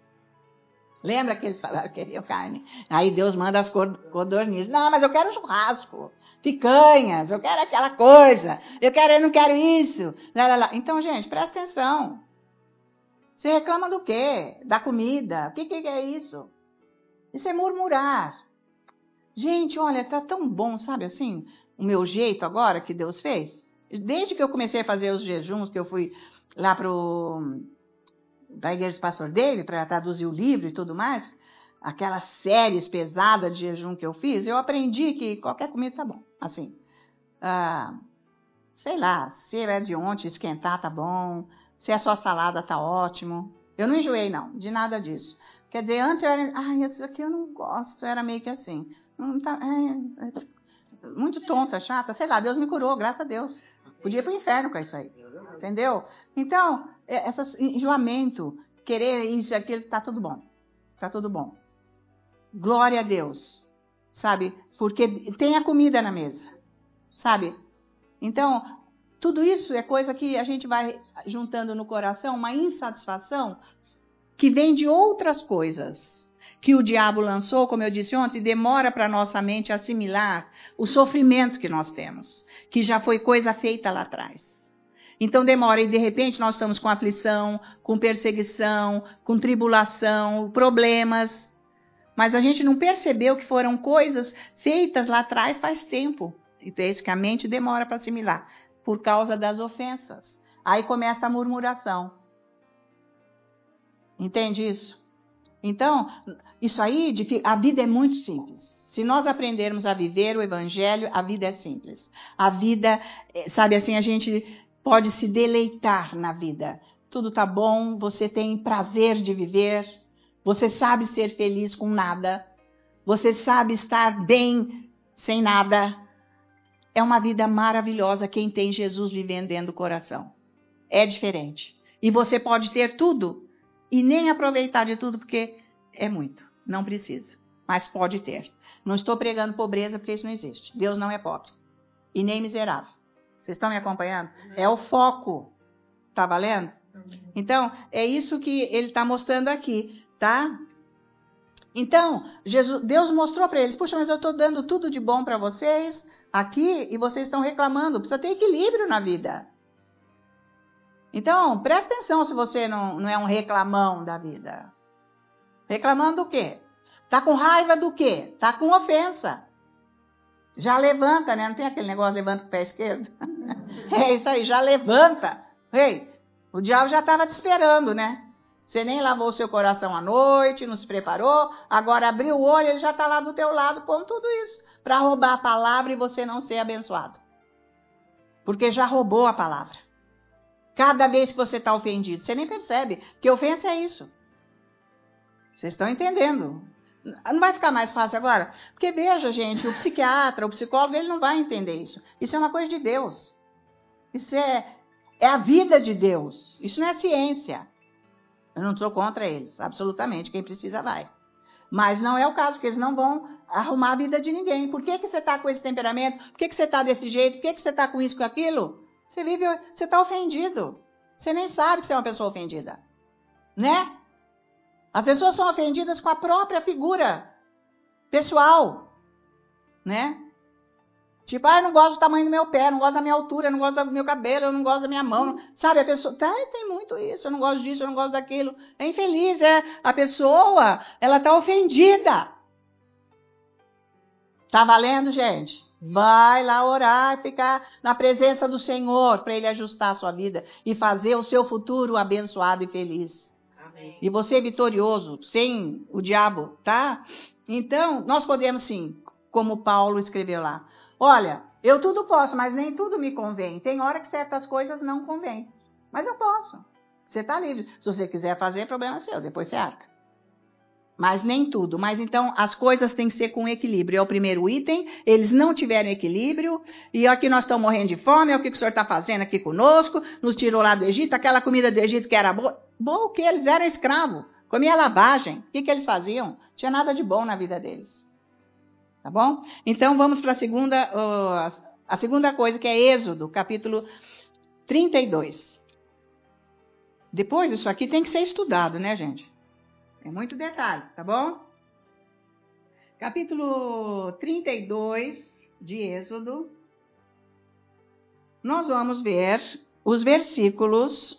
A: Lembra que eles falaram que queriam carne? Aí Deus manda as codornizes. Não, mas eu quero churrasco, picanhas, eu quero aquela coisa, eu quero, eu não quero isso. Lá, lá, lá. Então, gente, presta atenção. Você reclama do quê? Da comida? O que, que é isso? Isso é murmurar. Gente, olha, tá tão bom, sabe assim, o meu jeito agora que Deus fez. Desde que eu comecei a fazer os jejuns, que eu fui lá pro... da igreja do pastor David, para traduzir o livro e tudo mais, aquelas séries pesadas de jejum que eu fiz, eu aprendi que qualquer comida tá bom. Assim, ah, sei lá, se é de ontem, esquentar tá bom, se é só salada tá ótimo. Eu não enjoei, não, de nada disso. Quer dizer, antes eu era, ai, isso aqui eu não gosto, eu era meio que assim, não tá, é, é, muito tonta, chata, sei lá, Deus me curou, graças a Deus. Podia ir pro inferno com isso aí, entendeu? Então, esse enjoamento, querer isso e aquilo, tá tudo bom. Tá tudo bom. Glória a Deus. Sabe? Porque tem a comida na mesa. Sabe? Então, tudo isso é coisa que a gente vai juntando no coração, uma insatisfação que vem de outras coisas. Que o diabo lançou, como eu disse ontem, demora para nossa mente assimilar o sofrimento que nós temos. Que já foi coisa feita lá atrás. Então demora e de repente nós estamos com aflição, com perseguição, com tribulação, problemas. Mas a gente não percebeu que foram coisas feitas lá atrás faz tempo. Então é isso que a mente demora para assimilar, por causa das ofensas. Aí começa a murmuração. Entende isso? Então, isso aí, a vida é muito simples. Se nós aprendermos a viver o evangelho, a vida é simples. A vida, sabe assim, a gente pode se deleitar na vida. Tudo tá bom, você tem prazer de viver, você sabe ser feliz com nada, você sabe estar bem sem nada. É uma vida maravilhosa quem tem Jesus vivendo dentro do coração. É diferente. E você pode ter tudo e nem aproveitar de tudo porque é muito. Não precisa, mas pode ter. Não estou pregando pobreza porque isso não existe. Deus não é pobre e nem miserável. Vocês estão me acompanhando? É o foco. Tá valendo? Então, é isso que ele está mostrando aqui, tá? Então, Jesus, Deus mostrou para eles, puxa, mas eu estou dando tudo de bom para vocês aqui e vocês estão reclamando. Precisa ter equilíbrio na vida. Então, presta atenção se você não, não é um reclamão da vida. Reclamando do quê? Tá com raiva do quê? Tá com ofensa. Já levanta, né? Não tem aquele negócio, levanta com o pé esquerdo? É isso aí, já levanta. Ei, o diabo já estava te esperando, né? Você nem lavou o seu coração à noite, não se preparou, agora abriu o olho, ele já está lá do teu lado, com tudo isso, para roubar a palavra e você não ser abençoado. Porque já roubou a palavra. Cada vez que você está ofendido, você nem percebe que ofensa é isso. Vocês estão entendendo? Não vai ficar mais fácil agora? Porque veja, gente, o psiquiatra, o psicólogo, ele não vai entender isso. Isso é uma coisa de Deus. Isso é, é a vida de Deus. Isso não é ciência. Eu não estou contra eles, absolutamente. Quem precisa vai. Mas não é o caso, porque eles não vão arrumar a vida de ninguém. Por que, que você está com esse temperamento? Por que, que você está desse jeito? Por que, que você está com isso, com aquilo? Você vive, você está ofendido. Você nem sabe que você é uma pessoa ofendida. Né? As pessoas são ofendidas com a própria figura pessoal, né? Tipo, ah, eu não gosto do tamanho do meu pé, não gosto da minha altura, eu não gosto do meu cabelo, eu não gosto da minha mão. Não... Sabe, a pessoa, tá, tem muito isso, eu não gosto disso, eu não gosto daquilo. É infeliz, é. A pessoa, ela tá ofendida. Tá valendo, gente? Vai lá orar e ficar na presença do Senhor para Ele ajustar a sua vida e fazer o seu futuro abençoado e feliz. E você vitorioso, sem o diabo, tá? Então, nós podemos sim, como Paulo escreveu lá. Olha, Eu tudo posso, mas nem tudo me convém. Tem hora que certas coisas não convêm. Mas eu posso. Você está livre. Se você quiser fazer, problema seu. Depois você arca. Mas nem tudo. Mas então as coisas têm que ser com equilíbrio. É o primeiro item. Eles não tiveram equilíbrio. E aqui nós estamos morrendo de fome. É o que o senhor está fazendo aqui conosco. Nos tirou lá do Egito. Aquela comida do Egito que era boa. Boa o quê? Eles eram escravos. Comia lavagem. O que, que eles faziam? Não tinha nada de bom na vida deles. Tá bom? Então vamos para a segunda, uh, a segunda coisa, que é Êxodo, capítulo trinta e dois. Depois, isso aqui tem que ser estudado, né, gente? É muito detalhe, tá bom? Capítulo trinta e dois de Êxodo. Nós vamos ver os versículos.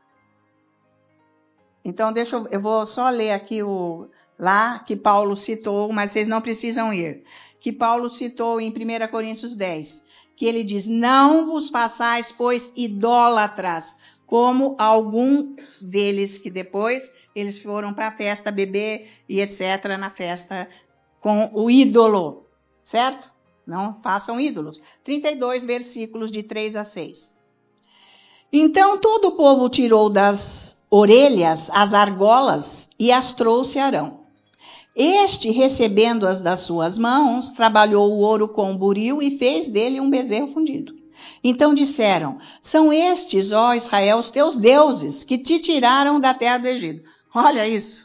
A: Então, deixa eu, eu vou só ler aqui o... lá que Paulo citou, mas vocês não precisam ir, que Paulo citou em primeira Coríntios dez, que ele diz, não vos façais, pois, idólatras, como alguns deles que depois eles foram para a festa beber e etcétera na festa com o ídolo, certo? Não façam ídolos. trinta e dois versículos de três a seis. Então todo o povo tirou das orelhas as argolas e as trouxe a Arão. Este, recebendo-as das suas mãos, trabalhou o ouro com o buril e fez dele um bezerro fundido. Então disseram, são estes, ó Israel, os teus deuses, que te tiraram da terra do Egito. Olha isso.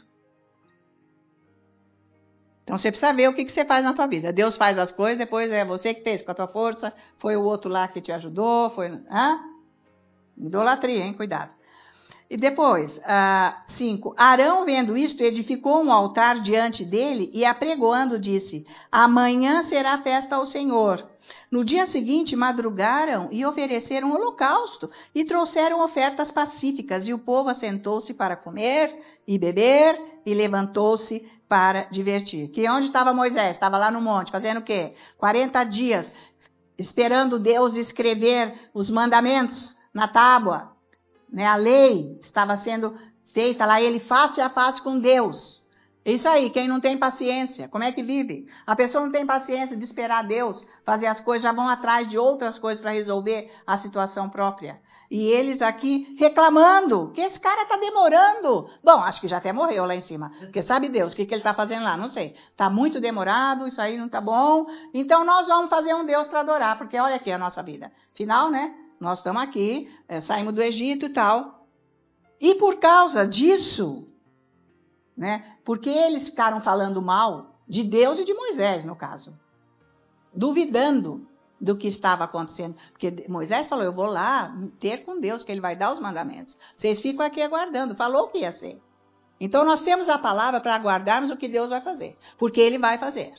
A: Então você precisa ver o que você faz na tua vida. Deus faz as coisas, depois é você que fez com a tua força, foi o outro lá que te ajudou, foi... Hã? Idolatria, hein? Cuidado. E depois, uh, cinco. Arão, vendo isto, edificou um altar diante dele e, apregoando, disse, amanhã será festa ao Senhor. No dia seguinte, madrugaram e ofereceram holocausto e trouxeram ofertas pacíficas. E o povo assentou-se para comer e beber e levantou-se para divertir. Que onde estava Moisés? Estava lá no monte, fazendo o quê? quarenta dias, esperando Deus escrever os mandamentos na tábua. Né, a lei estava sendo feita lá, ele face a face com Deus. Isso aí, quem não tem paciência, como é que vive? A pessoa não tem paciência de esperar Deus fazer as coisas, já vão atrás de outras coisas para resolver a situação própria. E eles aqui reclamando, que esse cara está demorando. Bom, acho que já até morreu lá em cima, porque sabe Deus, o que, que ele está fazendo lá, não sei. Está muito demorado, isso aí não está bom. Então nós vamos fazer um Deus para adorar, porque olha aqui a nossa vida. Final, né? Nós estamos aqui, é, saímos do Egito e tal. E por causa disso, né, porque eles ficaram falando mal de Deus e de Moisés, no caso. Duvidando do que estava acontecendo. Porque Moisés falou, eu vou lá ter com Deus, que ele vai dar os mandamentos. Vocês ficam aqui aguardando. Falou o que ia ser. Então nós temos a palavra para aguardarmos o que Deus vai fazer. Porque ele vai fazer.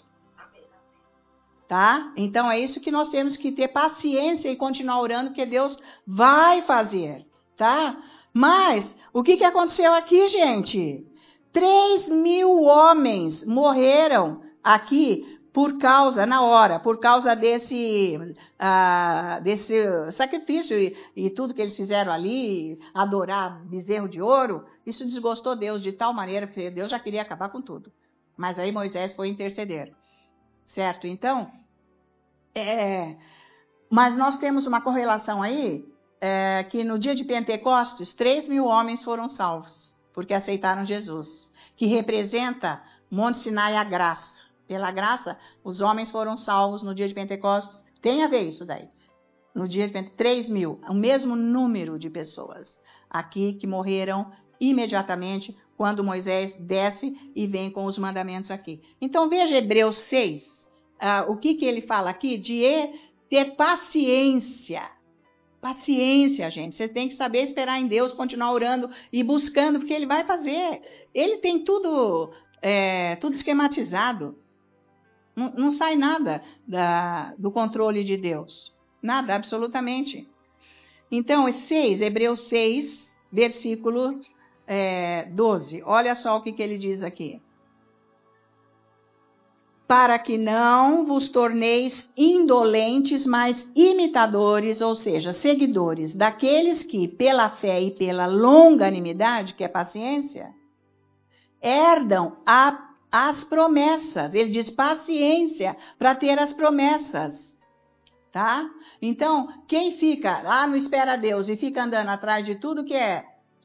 A: Tá? Então é isso que nós temos que ter paciência e continuar orando, que Deus vai fazer, tá? Mas o que, que aconteceu aqui, gente? Três mil homens morreram aqui por causa, na hora, por causa desse, uh, desse sacrifício e, e tudo que eles fizeram ali, adorar bezerro de ouro. Isso desgostou Deus de tal maneira que Deus já queria acabar com tudo. Mas aí Moisés foi interceder. Certo? Então, é, mas nós temos uma correlação aí, é, que no dia de Pentecostes, três mil homens foram salvos, porque aceitaram Jesus, que representa Monte Sinai, a graça. Pela graça, os homens foram salvos no dia de Pentecostes. Tem a ver isso daí. No dia de Pentecostes, três mil, o mesmo número de pessoas aqui que morreram imediatamente quando Moisés desce e vem com os mandamentos aqui. Então veja Hebreus seis, uh, o que, que ele fala aqui? De ter paciência. Paciência, gente. Você tem que saber esperar em Deus, continuar orando e buscando, porque ele vai fazer. Ele tem tudo, é, tudo esquematizado. Não, não sai nada da, do controle de Deus. Nada, absolutamente. Então, seis, Hebreus seis, versículo é, doze. Olha só o que, que ele diz aqui. Para que não vos torneis indolentes, mas imitadores, ou seja, seguidores daqueles que, pela fé e pela longanimidade, que é paciência, herdam a, as promessas. Ele diz paciência para ter as promessas. Tá? Então, quem fica lá no Espera Deus e fica andando atrás de tudo que é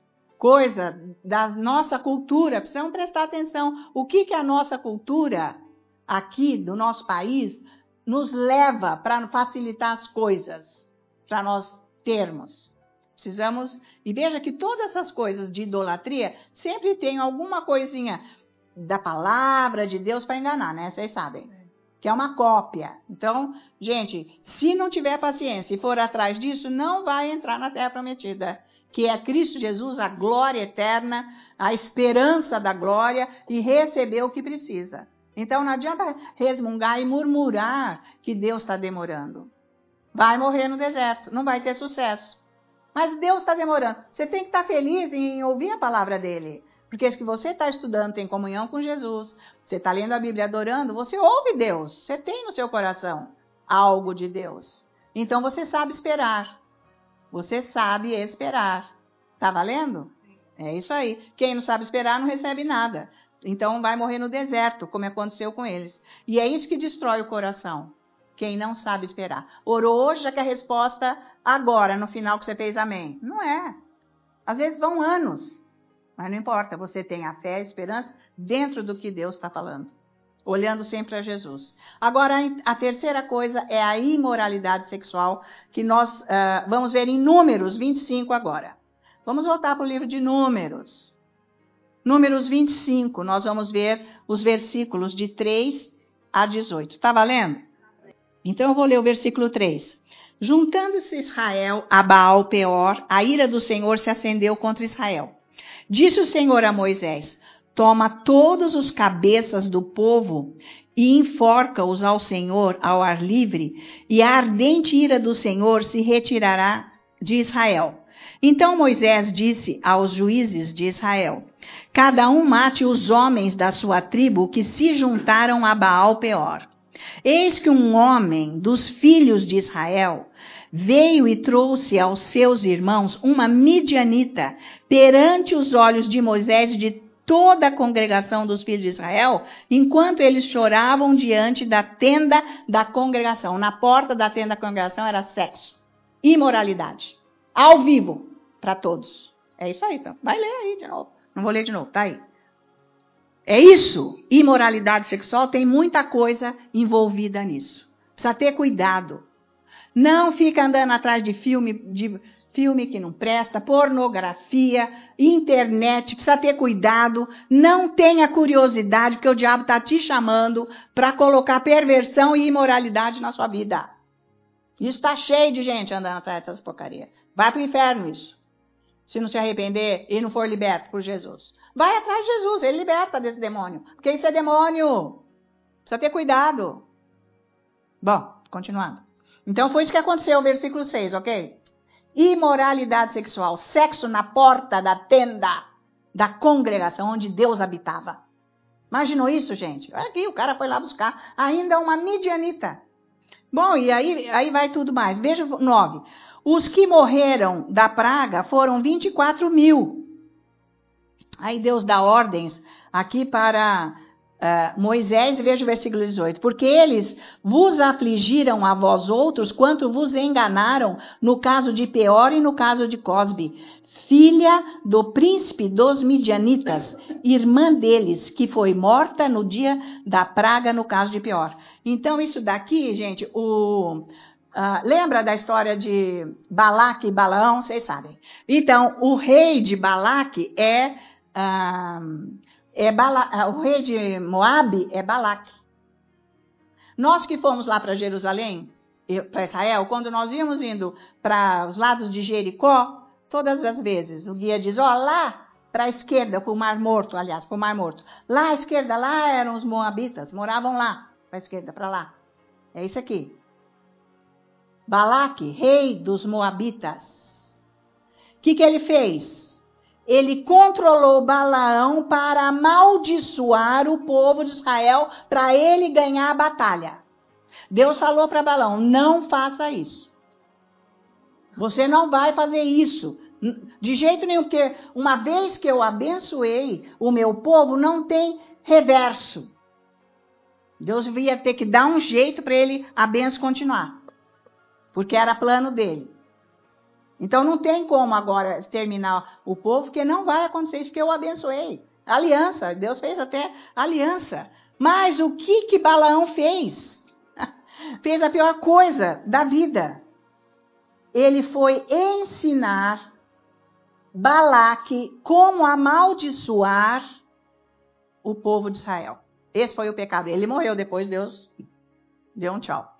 A: coisa da nossa cultura, precisamos prestar atenção. O que, que a nossa cultura aqui do nosso país nos leva para facilitar as coisas, para nós termos. Precisamos, e veja que todas essas coisas de idolatria sempre tem alguma coisinha da palavra de Deus para enganar, né? Vocês sabem. Que é uma cópia. Então, gente, se não tiver paciência e for atrás disso, não vai entrar na terra prometida, que é Cristo Jesus, a glória eterna, a esperança da glória e receber o que precisa. Então, não adianta resmungar e murmurar que Deus está demorando. Vai morrer no deserto, não vai ter sucesso. Mas Deus está demorando. Você tem que estar feliz em ouvir a palavra dele. Porque se você está estudando, tem comunhão com Jesus, você está lendo a Bíblia, adorando, você ouve Deus. Você tem no seu coração algo de Deus. Então você sabe esperar. Você sabe esperar. Tá valendo? É isso aí. Quem não sabe esperar não recebe nada. Então vai morrer no deserto, como aconteceu com eles. E é isso que destrói o coração. Quem não sabe esperar. Orou hoje, já quer a resposta agora, no final que você fez amém. Não é. Às vezes vão anos. Mas não importa, você tem a fé e a esperança dentro do que Deus está falando. Olhando sempre a Jesus. Agora, a terceira coisa é a imoralidade sexual, que nós uh, vamos ver em Números vinte e cinco agora. Vamos voltar para o livro de Números. Números vinte e cinco, nós vamos ver os versículos de três a dezoito. Está valendo? Então eu vou ler o versículo três. Juntando-se Israel a Baal Peor, a ira do Senhor se acendeu contra Israel. Disse o Senhor a Moisés: toma todos os cabeças do povo e enforca-os ao Senhor ao ar livre, e a ardente ira do Senhor se retirará de Israel. Então Moisés disse aos juízes de Israel: cada um mate os homens da sua tribo que se juntaram a Baal Peor. Eis que um homem dos filhos de Israel veio e trouxe aos seus irmãos uma midianita perante os olhos de Moisés e de toda a congregação dos filhos de Israel, enquanto eles choravam diante da tenda da congregação. Na porta da tenda da congregação era sexo, imoralidade, ao vivo, para todos. É isso aí, então. Vai ler aí de novo. Não vou ler de novo, tá aí. É isso, imoralidade sexual, tem muita coisa envolvida nisso. Precisa ter cuidado. Não fica andando atrás de filme, de filme que não presta, pornografia, internet, precisa ter cuidado. Não tenha curiosidade, porque o diabo está te chamando para colocar perversão e imoralidade na sua vida. Isso está cheio de gente andando atrás dessas porcarias. Vai para o inferno isso. Se não se arrepender e não for liberto por Jesus. Vai atrás de Jesus, ele liberta desse demônio. Porque isso é demônio. Precisa ter cuidado. Bom, continuando. Então foi isso que aconteceu, versículo seis, ok? Imoralidade sexual, sexo na porta da tenda da congregação onde Deus habitava. Imaginou isso, gente? Aqui o cara foi lá buscar ainda uma midianita. Bom, e aí, aí vai tudo mais. Veja o nove. Os que morreram da praga foram vinte e quatro mil. Aí Deus dá ordens aqui para uh, Moisés, veja o versículo dezoito. Porque eles vos afligiram a vós outros, quanto vos enganaram no caso de Peor e no caso de Cosbe, filha do príncipe dos midianitas, irmã deles, que foi morta no dia da praga no caso de Peor. Então isso daqui, gente, o... Uh, lembra da história de Balaque e Balaão? Vocês sabem. Então, o rei de Balaque é, uh, é Bala, uh, o rei de Moabe é Balaque. Nós que fomos lá para Jerusalém, para Israel, quando nós íamos indo para os lados de Jericó, todas as vezes o guia diz, ó, oh, lá para a esquerda, para o Mar Morto, aliás, para o Mar Morto. Lá à esquerda, lá eram os moabitas, moravam lá, para a esquerda, para lá. É isso aqui. Balaque, rei dos moabitas. O que, que ele fez? Ele controlou Balaão para amaldiçoar o povo de Israel, para ele ganhar a batalha. Deus falou para Balaão, não faça isso. Você não vai fazer isso. De jeito nenhum, porque uma vez que eu abençoei o meu povo, não tem reverso. Deus ia ter que dar um jeito para ele, a bênção continuar. Porque era plano dele. Então não tem como agora exterminar o povo, porque não vai acontecer isso, porque eu abençoei. Aliança, Deus fez até aliança. Mas o que que Balaão fez? Fez a pior coisa da vida. Ele foi ensinar Balaque como amaldiçoar o povo de Israel. Esse foi o pecado. Ele morreu depois, Deus deu um tchau.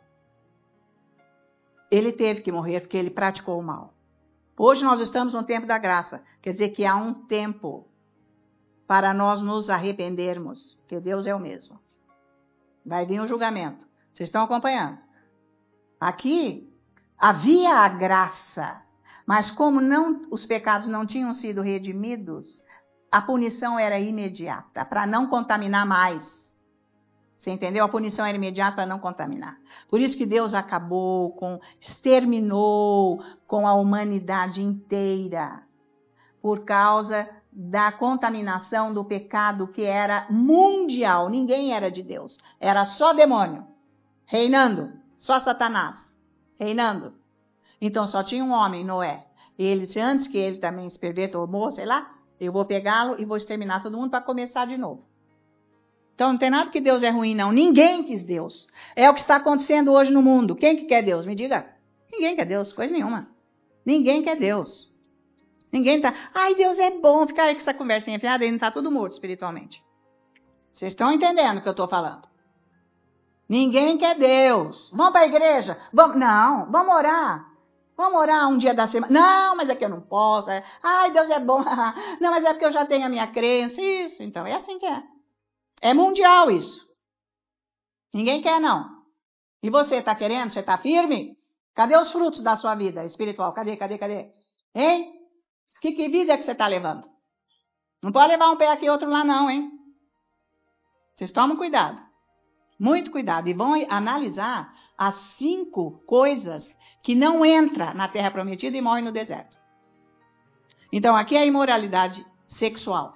A: Ele teve que morrer porque ele praticou o mal. Hoje nós estamos no tempo da graça. Quer dizer que há um tempo para nós nos arrependermos, que Deus é o mesmo. Vai vir o julgamento. Vocês estão acompanhando? Aqui havia a graça, mas como não, os pecados não tinham sido redimidos, a punição era imediata, para não contaminar mais. Você entendeu? A punição era imediata para não contaminar. Por isso que Deus acabou com, exterminou com a humanidade inteira, por causa da contaminação do pecado que era mundial. Ninguém era de Deus, era só demônio, reinando, só Satanás, reinando. Então só tinha um homem, Noé. Ele disse, antes que ele também se pervertou, sei lá, eu vou pegá-lo e vou exterminar todo mundo para começar de novo. Então não tem nada que Deus é ruim, não. Ninguém quis Deus. É o que está acontecendo hoje no mundo. Quem que quer Deus? Me diga. Ninguém quer Deus, coisa nenhuma. Ninguém quer Deus. Ninguém tá... Ai, Deus é bom. Ficar aí com essa conversinha enfiada, ele não está tudo morto espiritualmente. Vocês estão entendendo o que eu estou falando? Ninguém quer Deus. Vamos para a igreja? Vamos... Não, vamos orar. Vamos orar um dia da semana. Não, mas é que eu não posso. É... Ai, Deus é bom. Não, mas é porque eu já tenho a minha crença. Isso, então, é assim que é. É mundial isso. Ninguém quer, não. E você está querendo? Você está firme? Cadê os frutos da sua vida espiritual? Cadê, cadê, cadê? Hein? Que, que vida é que você está levando? Não pode levar um pé aqui e outro lá, não, hein? Vocês tomam cuidado. Muito cuidado. E vão analisar as cinco coisas que não entram na terra prometida e morrem no deserto. Então, aqui é a imoralidade sexual.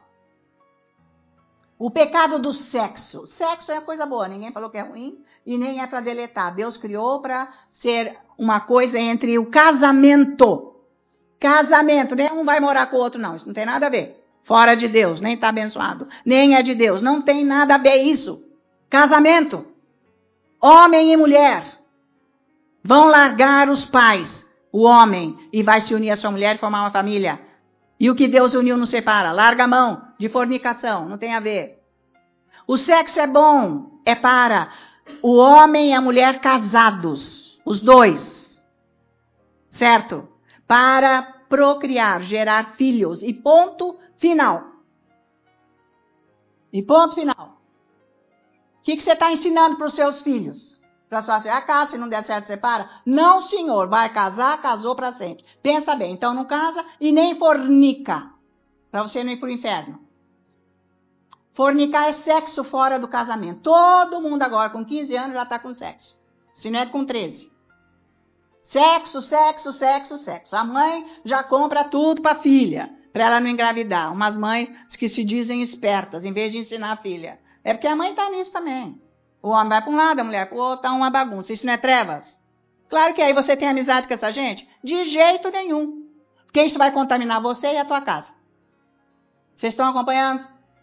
A: O pecado do sexo. Sexo é coisa boa, ninguém falou que é ruim e nem é para deletar. Deus criou para ser uma coisa entre o casamento. Casamento, nem um vai morar com o outro, não. Isso não tem nada a ver. Fora de Deus, nem está abençoado. Nem é de Deus, não tem nada a ver isso. Casamento. Homem e mulher vão largar os pais, o homem, e vai se unir à sua mulher e formar uma família. E o que Deus uniu não separa. Larga a mão de fornicação, não tem a ver. O sexo é bom, é para o homem e a mulher casados, os dois. Certo? Para procriar, gerar filhos. E ponto final. E ponto final. O que, que você está ensinando para os seus filhos? Para sua filha, ah, casa, se não der certo, separa? Não, senhor, vai casar, casou para sempre. Pensa bem, então não casa e nem fornica, para você não ir para o inferno. Fornicar é sexo fora do casamento. Todo mundo agora, com quinze anos, já está com sexo. Se não é com treze. Sexo, sexo, sexo, sexo. A mãe já compra tudo para a filha, para ela não engravidar. Umas mães que se dizem espertas, em vez de ensinar a filha. É porque a mãe está nisso também. O homem vai para um lado, a mulher para o outro, está uma bagunça. Isso não é trevas? Claro que aí você tem amizade com essa gente? De jeito nenhum. Porque isso vai contaminar você e a tua casa. Vocês estão acompanhando?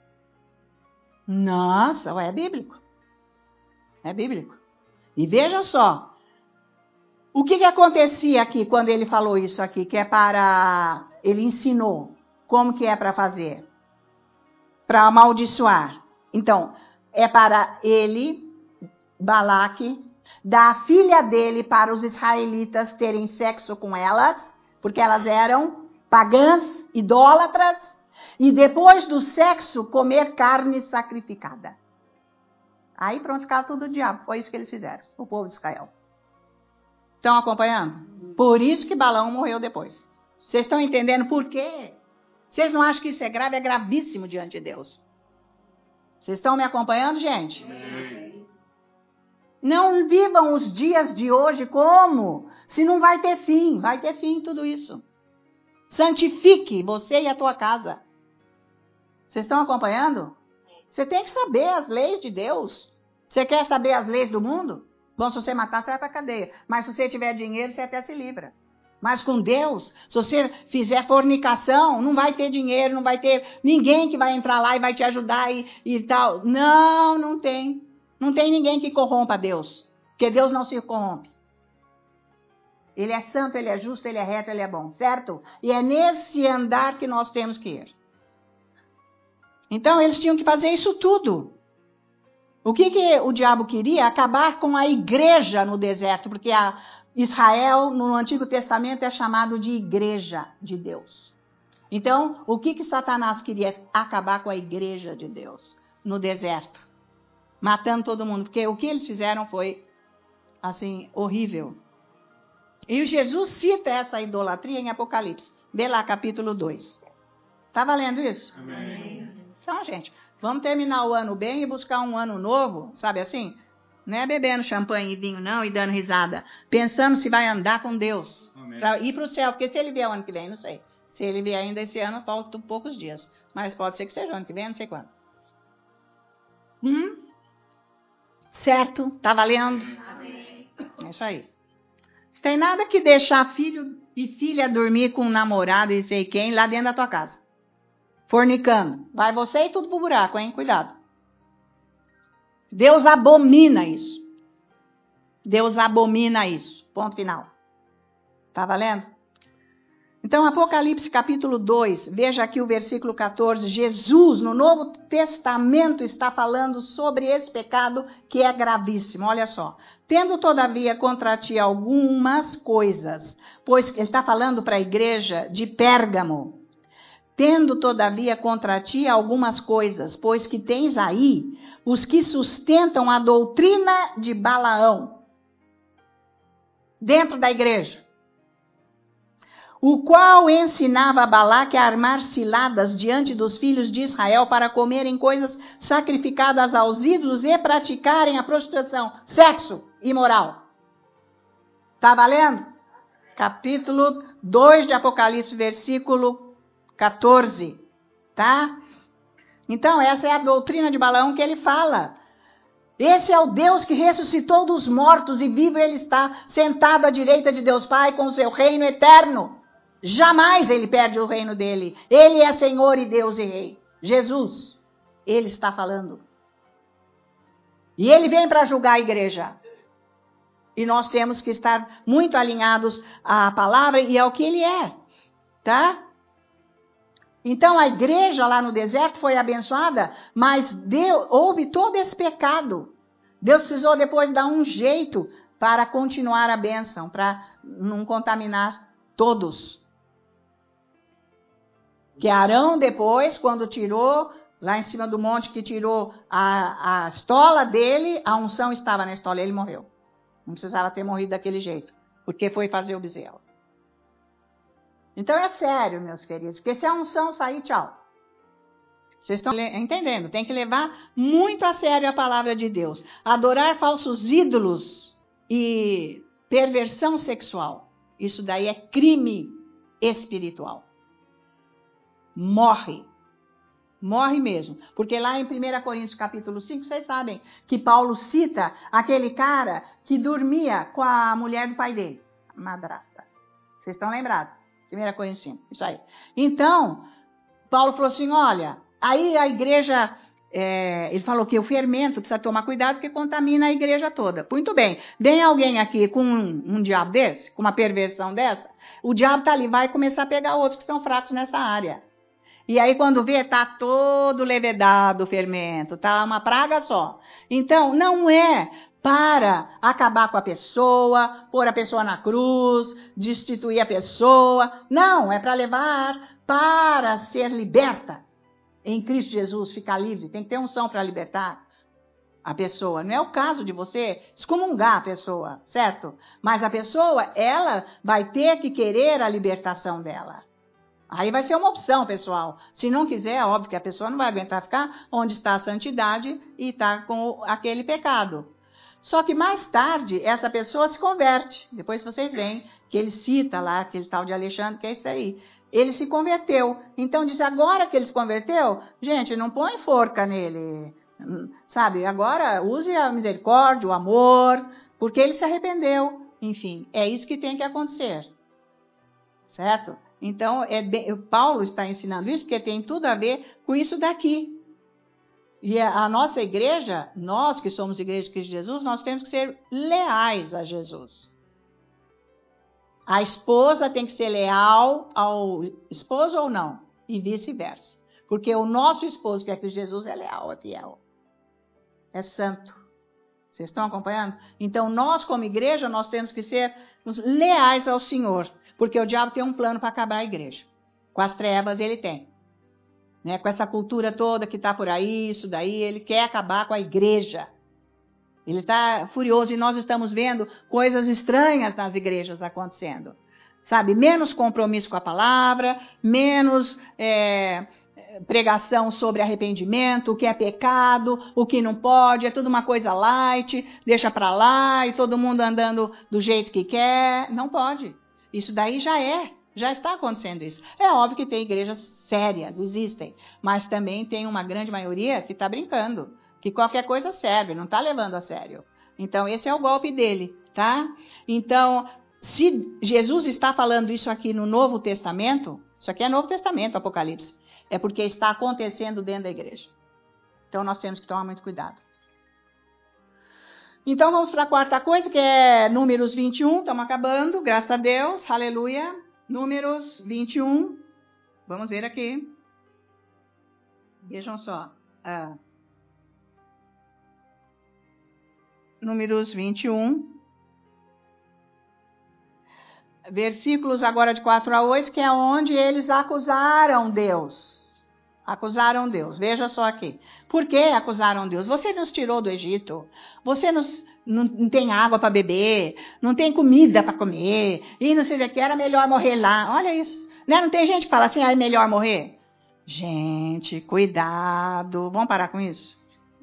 A: Nossa, é bíblico. É bíblico. E veja só. O que, que acontecia aqui quando ele falou isso aqui? Que é para... Ele ensinou como que é para fazer. Para amaldiçoar. Então, é para ele, Balaque, dar a filha dele para os israelitas terem sexo com elas, porque elas eram pagãs, idólatras, e depois do sexo comer carne sacrificada. Aí pronto, ficava tudo o diabo. Foi isso que eles fizeram, o povo de Israel. Estão acompanhando? Por isso que Balaão morreu depois. Vocês estão entendendo por quê? Vocês não acham que isso é grave? É gravíssimo diante de Deus. Vocês estão me acompanhando, gente? Sim. Não vivam os dias de hoje como? Se não vai ter fim. Vai ter fim tudo isso. Santifique você e a tua casa. Vocês estão acompanhando? Você tem que saber as leis de Deus. Você quer saber as leis do mundo? Bom, se você matar, você vai para a cadeia. Mas se você tiver dinheiro, você até se livra. Mas com Deus, se você fizer fornicação, não vai ter dinheiro, não vai ter ninguém que vai entrar lá e vai te ajudar e, e tal. Não, não tem. Não tem ninguém que corrompa Deus. Porque Deus não se corrompe. Ele é santo, ele é justo, ele é reto, ele é bom, certo? E é nesse andar que nós temos que ir. Então, eles tinham que fazer isso tudo. O que, que o diabo queria? Acabar com a igreja no deserto, porque a Israel, no Antigo Testamento, é chamado de igreja de Deus. Então, o que, que Satanás queria? Acabar com a igreja de Deus no deserto, matando todo mundo, porque o que eles fizeram foi, assim, horrível. E Jesus cita essa idolatria em Apocalipse. Vê lá, capítulo dois. Está valendo isso?
B: Amém.
A: Então, gente, vamos terminar o ano bem e buscar um ano novo, sabe assim? Não é bebendo champanhe e vinho, não, e dando risada. Pensando se vai andar com Deus. Para ir para o céu. Porque se ele vier o ano que vem, não sei. Se ele vier ainda esse ano, faltam poucos dias. Mas pode ser que seja o ano que vem, não sei quando. Hum? Certo? Tá valendo?
B: Amém.
A: É isso aí. Tem nada que deixar filho e filha dormir com um namorado e sei quem lá dentro da tua casa. Fornicando. Vai você e tudo pro buraco, hein? Cuidado. Deus abomina isso. Deus abomina isso. Ponto final. Tá valendo? Então, Apocalipse capítulo dois, veja aqui o versículo catorze. Jesus, no Novo Testamento, está falando sobre esse pecado que é gravíssimo. Olha só. Tendo, todavia, contra ti algumas coisas, pois ele está falando para a igreja de Pérgamo. Tendo, todavia, contra ti algumas coisas, pois que tens aí os que sustentam a doutrina de Balaão dentro da igreja, o qual ensinava a Balaque a armar ciladas diante dos filhos de Israel para comerem coisas sacrificadas aos ídolos e praticarem a prostituição, sexo imoral. Tá valendo? Capítulo dois de Apocalipse, versículo catorze, tá? Então, essa é a doutrina de Balaão que ele fala. Esse é o Deus que ressuscitou dos mortos e vivo ele está, sentado à direita de Deus Pai com o seu reino eterno. Jamais ele perde o reino dele. Ele é Senhor e Deus e Rei. Jesus, ele está falando. E ele vem para julgar a igreja. E nós temos que estar muito alinhados à palavra e ao que ele é, tá? Então, a igreja lá no deserto foi abençoada, mas Deus, houve todo esse pecado. Deus precisou depois dar um jeito para continuar a bênção, para não contaminar todos. Que Arão depois, quando tirou, lá em cima do monte, que tirou a, a estola dele, a unção estava na estola, ele morreu. Não precisava ter morrido daquele jeito, porque foi fazer o bezerro. Então é sério, meus queridos, porque se a unção sair, tchau. Vocês estão entendendo? Tem que levar muito a sério a palavra de Deus. Adorar falsos ídolos e perversão sexual. Isso daí é crime espiritual. Morre. Morre mesmo. Porque lá em primeira Coríntios capítulo cinco, vocês sabem que Paulo cita aquele cara que dormia com a mulher do pai dele, a madrasta. Vocês estão lembrados? primeira Coríntios cinco, isso aí. Então, Paulo falou assim, olha, aí a igreja, é, ele falou que o fermento precisa tomar cuidado porque contamina a igreja toda. Muito bem, vem alguém aqui com um, um diabo desse, com uma perversão dessa, o diabo está ali, vai começar a pegar outros que estão fracos nessa área. E aí quando vê, está todo levedado o fermento, está uma praga só. Então, não é para acabar com a pessoa, pôr a pessoa na cruz, destituir a pessoa. Não, é para levar para ser liberta. Em Cristo Jesus, ficar livre. Tem que ter unção para libertar a pessoa. Não é o caso de você excomungar a pessoa, certo? Mas a pessoa, ela vai ter que querer a libertação dela. Aí vai ser uma opção, pessoal. Se não quiser, é óbvio que a pessoa não vai aguentar ficar onde está a santidade e está com aquele pecado. Só que mais tarde, essa pessoa se converte. Depois vocês veem que ele cita lá, aquele tal de Alexandre, que é isso aí. Ele se converteu. Então, diz, agora que ele se converteu, gente, não põe forca nele. Sabe, agora use a misericórdia, o amor, porque ele se arrependeu. Enfim, é isso que tem que acontecer. Certo? Então, é bem, Paulo está ensinando isso porque tem tudo a ver com isso daqui. E a, a nossa igreja, nós que somos igreja de Cristo Jesus, nós temos que ser leais a Jesus. A esposa tem que ser leal ao esposo ou não, e vice-versa. Porque o nosso esposo, que é Cristo Jesus, é leal, é fiel. É santo. Vocês estão acompanhando? Então, nós como igreja, nós temos que ser leais ao Senhor. Porque o diabo tem um plano para acabar a igreja. Com as trevas ele tem. Né? Com essa cultura toda que está por aí, isso daí, ele quer acabar com a igreja. Ele está furioso e nós estamos vendo coisas estranhas nas igrejas acontecendo. Sabe, menos compromisso com a palavra, menos é, pregação sobre arrependimento, o que é pecado, o que não pode, é tudo uma coisa light, deixa para lá e todo mundo andando do jeito que quer. Não pode. Isso daí já é, já está acontecendo isso. É óbvio que tem igrejas sérias, existem, mas também tem uma grande maioria que está brincando. Que qualquer coisa serve, não está levando a sério. Então, esse é o golpe dele, tá? Então, se Jesus está falando isso aqui no Novo Testamento, isso aqui é Novo Testamento, Apocalipse, é porque está acontecendo dentro da igreja. Então, nós temos que tomar muito cuidado. Então, vamos para a quarta coisa, que é Números vinte e um, estamos acabando, graças a Deus, aleluia. Números vinte e um, vamos ver aqui. Vejam só. Ah. Números vinte e um, versículos agora de quatro a oito, que é onde eles acusaram Deus. Acusaram Deus, veja só aqui. Por que acusaram Deus? Você nos tirou do Egito, você nos, não, não tem água para beber, não tem comida para comer, e não sei o que, era melhor morrer lá. Olha isso, né? Não tem gente que fala assim, ah, é melhor morrer? Gente, cuidado, vamos parar com isso?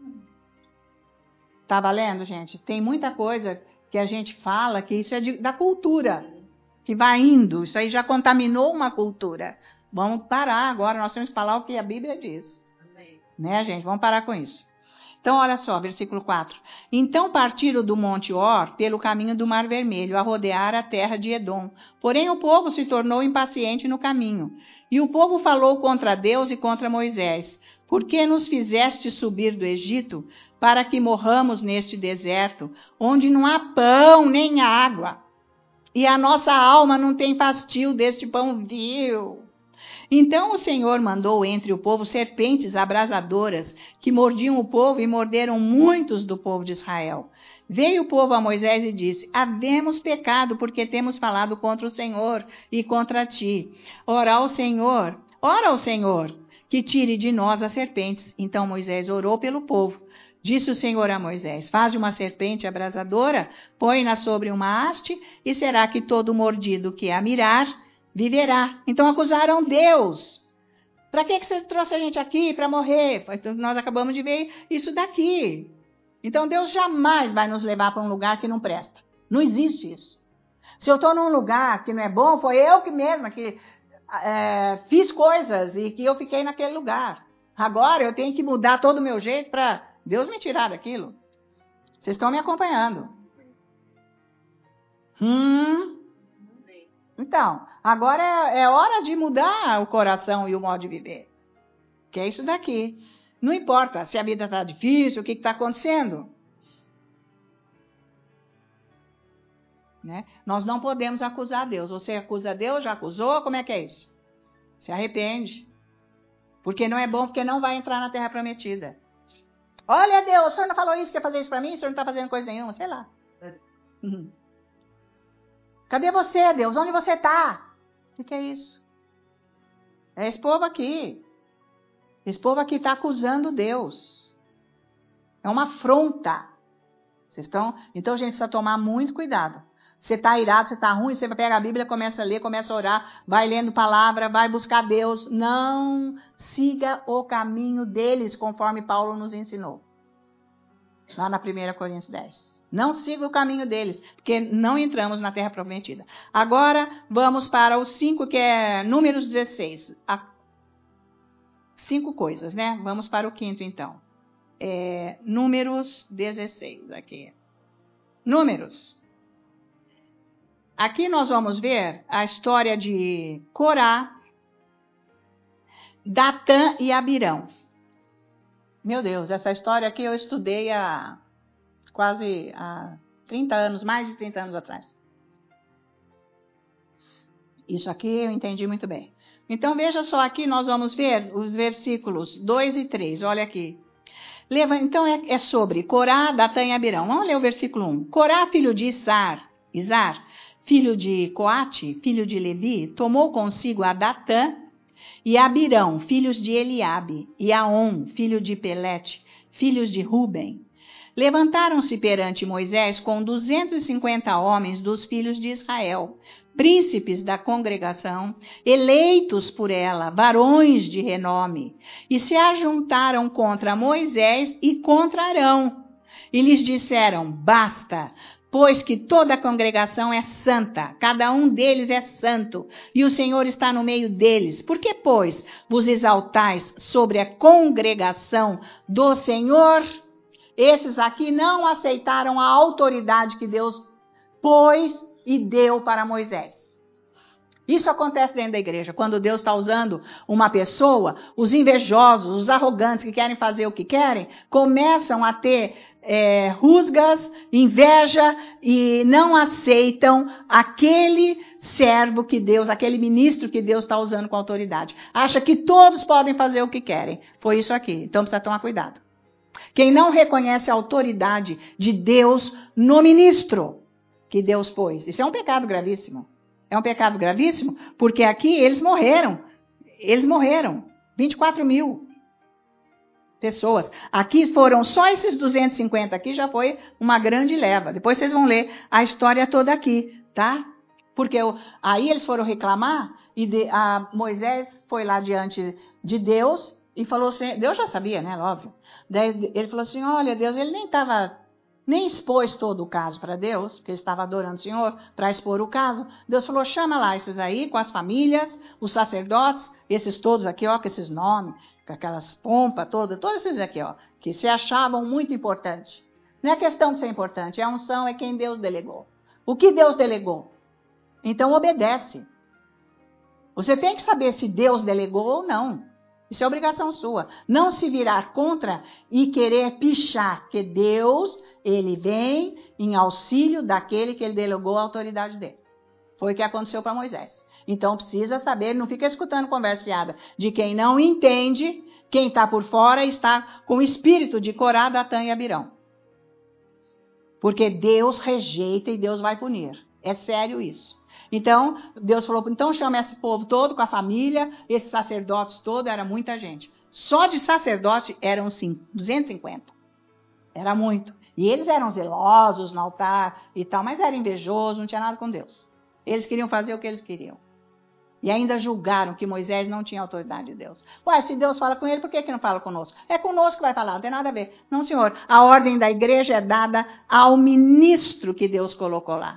A: Tá valendo, gente? Tem muita coisa que a gente fala que isso é de, da cultura, que vai indo. Isso aí já contaminou uma cultura. Vamos parar agora, nós temos que falar o que a Bíblia diz. Amém. Né, gente? Vamos parar com isso. Então, olha só, versículo quatro. Então partiram do Monte Or pelo caminho do Mar Vermelho, a rodear a terra de Edom. Porém, o povo se tornou impaciente no caminho. E o povo falou contra Deus e contra Moisés. Por que nos fizeste subir do Egito para que morramos neste deserto, onde não há pão nem água, e a nossa alma não tem fastio deste pão vil? Então o Senhor mandou entre o povo serpentes abrasadoras, que mordiam o povo e morderam muitos do povo de Israel. Veio o povo a Moisés e disse, havemos pecado, porque temos falado contra o Senhor e contra ti. Ora ao Senhor, ora ao Senhor, que tire de nós as serpentes. Então Moisés orou pelo povo. Disse o Senhor a Moisés, faz uma serpente abrasadora, põe-na sobre uma haste, e será que todo mordido que a mirar, viverá. Então acusaram Deus. Para que você trouxe a gente aqui? Para morrer? Nós acabamos de ver isso daqui. Então Deus jamais vai nos levar para um lugar que não presta. Não existe isso. Se eu estou num lugar que não é bom, foi eu que mesma que é, fiz coisas e que eu fiquei naquele lugar. Agora eu tenho que mudar todo o meu jeito para Deus me tirar daquilo. Vocês estão me acompanhando? Hum. Então, agora é, é hora de mudar o coração e o modo de viver. Que é isso daqui. Não importa se a vida está difícil, o que está acontecendo. Né? Nós não podemos acusar Deus. Você acusa Deus, já acusou, como é que é isso? Se arrepende. Porque não é bom, porque não vai entrar na terra prometida. Olha, Deus, o senhor não falou isso, quer fazer isso para mim? O senhor não está fazendo coisa nenhuma, sei lá. Uhum. Cadê você, Deus? Onde você está? O que, que é isso? É esse povo aqui. Esse povo aqui está acusando Deus. É uma afronta. Vocês estão? Então a gente precisa tomar muito cuidado. Você está irado, você está ruim, você pega a Bíblia, começa a ler, começa a orar, vai lendo palavra, vai buscar Deus. Não siga o caminho deles, conforme Paulo nos ensinou. Lá na primeira Coríntios dez. Não siga o caminho deles, porque não entramos na terra prometida. Agora vamos para os cinco, que é Números dezesseis. A... Cinco coisas, né? Vamos para o quinto, então. É, Números dezesseis, aqui. Números. Aqui nós vamos ver a história de Corá, Datã e Abirão. Meu Deus, essa história aqui eu estudei há quase há trinta anos, mais de trinta anos atrás. Isso aqui eu entendi muito bem. Então veja só, aqui nós vamos ver os versículos dois e três, olha aqui. Então é, é sobre Corá, Datã e Abirão. Vamos ler o versículo um. Corá, filho de Isar, Isar, filho de Coate, filho de Levi, tomou consigo a Datã e Abirão, filhos de Eliabe, e Aon, filho de Pelete, filhos de Ruben. Levantaram-se perante Moisés com duzentos e cinquenta homens dos filhos de Israel, príncipes da congregação, eleitos por ela, varões de renome, e se ajuntaram contra Moisés e contra Arão. E lhes disseram: basta, pois que toda a congregação é santa, cada um deles é santo, e o Senhor está no meio deles. Por que, pois, vos exaltais sobre a congregação do Senhor? Esses aqui não aceitaram a autoridade que Deus pôs e deu para Moisés. Isso acontece dentro da igreja. Quando Deus está usando uma pessoa, os invejosos, os arrogantes que querem fazer o que querem, começam a ter é, rusgas, inveja e não aceitam aquele servo que Deus, aquele ministro que Deus está usando com autoridade. Acha que todos podem fazer o que querem. Foi isso aqui. Então precisa tomar cuidado. Quem não reconhece a autoridade de Deus no ministro que Deus pôs, isso é um pecado gravíssimo. É um pecado gravíssimo porque aqui eles morreram. Eles morreram. vinte e quatro mil pessoas. Aqui foram só esses duzentos e cinquenta aqui, já foi uma grande leva. Depois vocês vão ler a história toda aqui, tá? Porque aí eles foram reclamar e de, a Moisés foi lá diante de Deus e falou assim, Deus já sabia, né, óbvio. Daí ele falou assim, olha, Deus, ele nem estava, nem expôs todo o caso para Deus, porque ele estava adorando o Senhor, para expor o caso. Deus falou, chama lá esses aí, com as famílias, os sacerdotes, esses todos aqui, ó, com esses nomes, com aquelas pompas todas, todos esses aqui, ó, que se achavam muito importantes. Não é questão de ser importante, a unção é quem Deus delegou. O que Deus delegou? Então obedece. Você tem que saber se Deus delegou ou não. Isso é obrigação sua. Não se virar contra e querer pichar, que Deus, ele vem em auxílio daquele que ele delegou a autoridade dele. Foi o que aconteceu para Moisés. Então precisa saber, não fica escutando conversa fiada de quem não entende, quem está por fora está com o espírito de Corá, Datã e Abirão. Porque Deus rejeita e Deus vai punir. É sério isso. Então, Deus falou, então chama esse povo todo com a família, esses sacerdotes todos, era muita gente. Só de sacerdote eram duzentos e cinquenta. Era muito. E eles eram zelosos no altar e tal, mas eram invejosos, não tinha nada com Deus. Eles queriam fazer o que eles queriam. E ainda julgaram que Moisés não tinha autoridade de Deus. Ué, se Deus fala com ele, por que, que não fala conosco? É conosco que vai falar, não tem nada a ver. Não, senhor, a ordem da igreja é dada ao ministro que Deus colocou lá.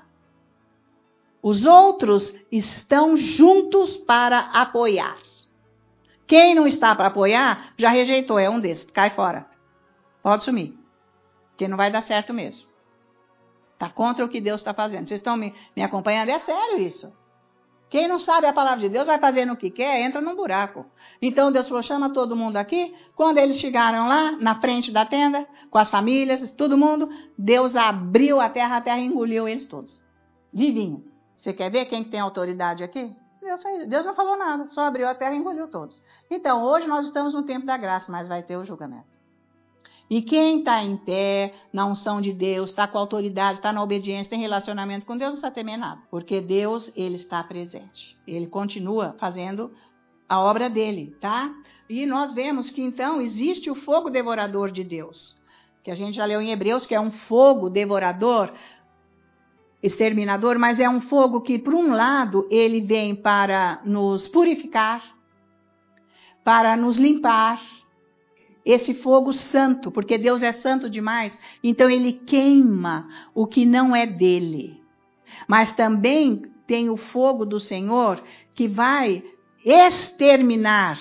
A: Os outros estão juntos para apoiar. Quem não está para apoiar, já rejeitou, é um desses, cai fora. Pode sumir, porque não vai dar certo mesmo. Está contra o que Deus está fazendo. Vocês estão me, me acompanhando? É sério isso. Quem não sabe a palavra de Deus vai fazendo o que quer, entra num buraco. Então Deus falou, chama todo mundo aqui. Quando eles chegaram lá, na frente da tenda, com as famílias, todo mundo, Deus abriu a terra, a terra engoliu eles todos. Vivinho. Você quer ver quem tem autoridade aqui? Deus, Deus não falou nada, só abriu a terra e engoliu todos. Então, hoje nós estamos no tempo da graça, mas vai ter o julgamento. E quem está em pé, na unção de Deus, está com autoridade, está na obediência, tem relacionamento com Deus, não precisa temer nada. Porque Deus, ele está presente. Ele continua fazendo a obra dele, tá? E nós vemos que então existe o fogo devorador de Deus. Que a gente já leu em Hebreus, que é um fogo devorador, exterminador, mas é um fogo que, por um lado, ele vem para nos purificar, para nos limpar. Esse fogo santo, porque Deus é santo demais, então ele queima o que não é dele. Mas também tem o fogo do Senhor que vai exterminar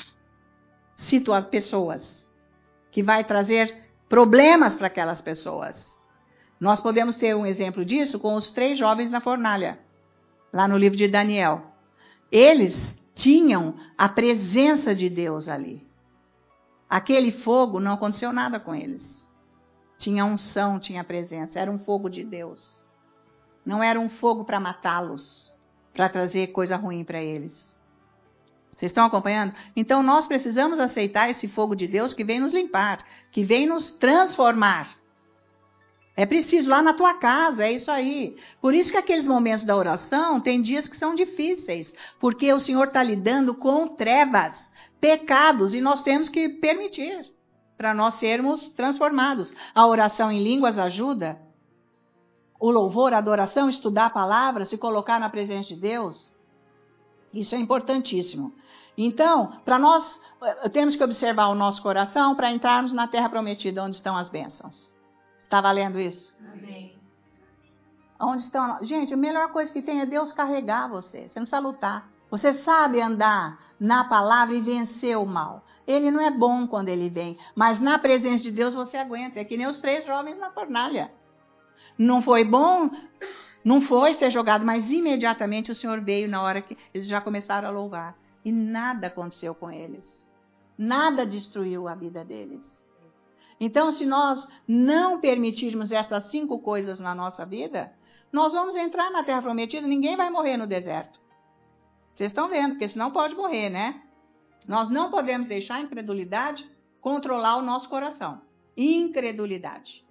A: pessoas, que vai trazer problemas para aquelas pessoas. Nós podemos ter um exemplo disso com os três jovens na fornalha, lá no livro de Daniel. Eles tinham a presença de Deus ali. Aquele fogo, não aconteceu nada com eles. Tinha unção, tinha presença, era um fogo de Deus. Não era um fogo para matá-los, para trazer coisa ruim para eles. Vocês estão acompanhando? Então nós precisamos aceitar esse fogo de Deus que vem nos limpar, que vem nos transformar. É preciso, lá na tua casa, é isso aí. Por isso que aqueles momentos da oração, tem dias que são difíceis, porque o Senhor está lidando com trevas, pecados, e nós temos que permitir, para nós sermos transformados. A oração em línguas ajuda, o louvor, a adoração, estudar a palavra, se colocar na presença de Deus, isso é importantíssimo. Então, para nós, temos que observar o nosso coração para entrarmos na terra prometida, onde estão as bênçãos. Está valendo isso?
B: Amém.
A: Onde estão? Gente, a melhor coisa que tem é Deus carregar você. Você não precisa lutar. Você sabe andar na palavra e vencer o mal. Ele não é bom quando ele vem, mas na presença de Deus você aguenta. É que nem os três jovens na fornalha. Não foi bom, não foi ser jogado, mas imediatamente o Senhor veio na hora que eles já começaram a louvar. E nada aconteceu com eles. Nada destruiu a vida deles. Então, se nós não permitirmos essas cinco coisas na nossa vida, nós vamos entrar na terra prometida, ninguém vai morrer no deserto. Vocês estão vendo, porque senão pode morrer, né? Nós não podemos deixar a incredulidade controlar o nosso coração. Incredulidade.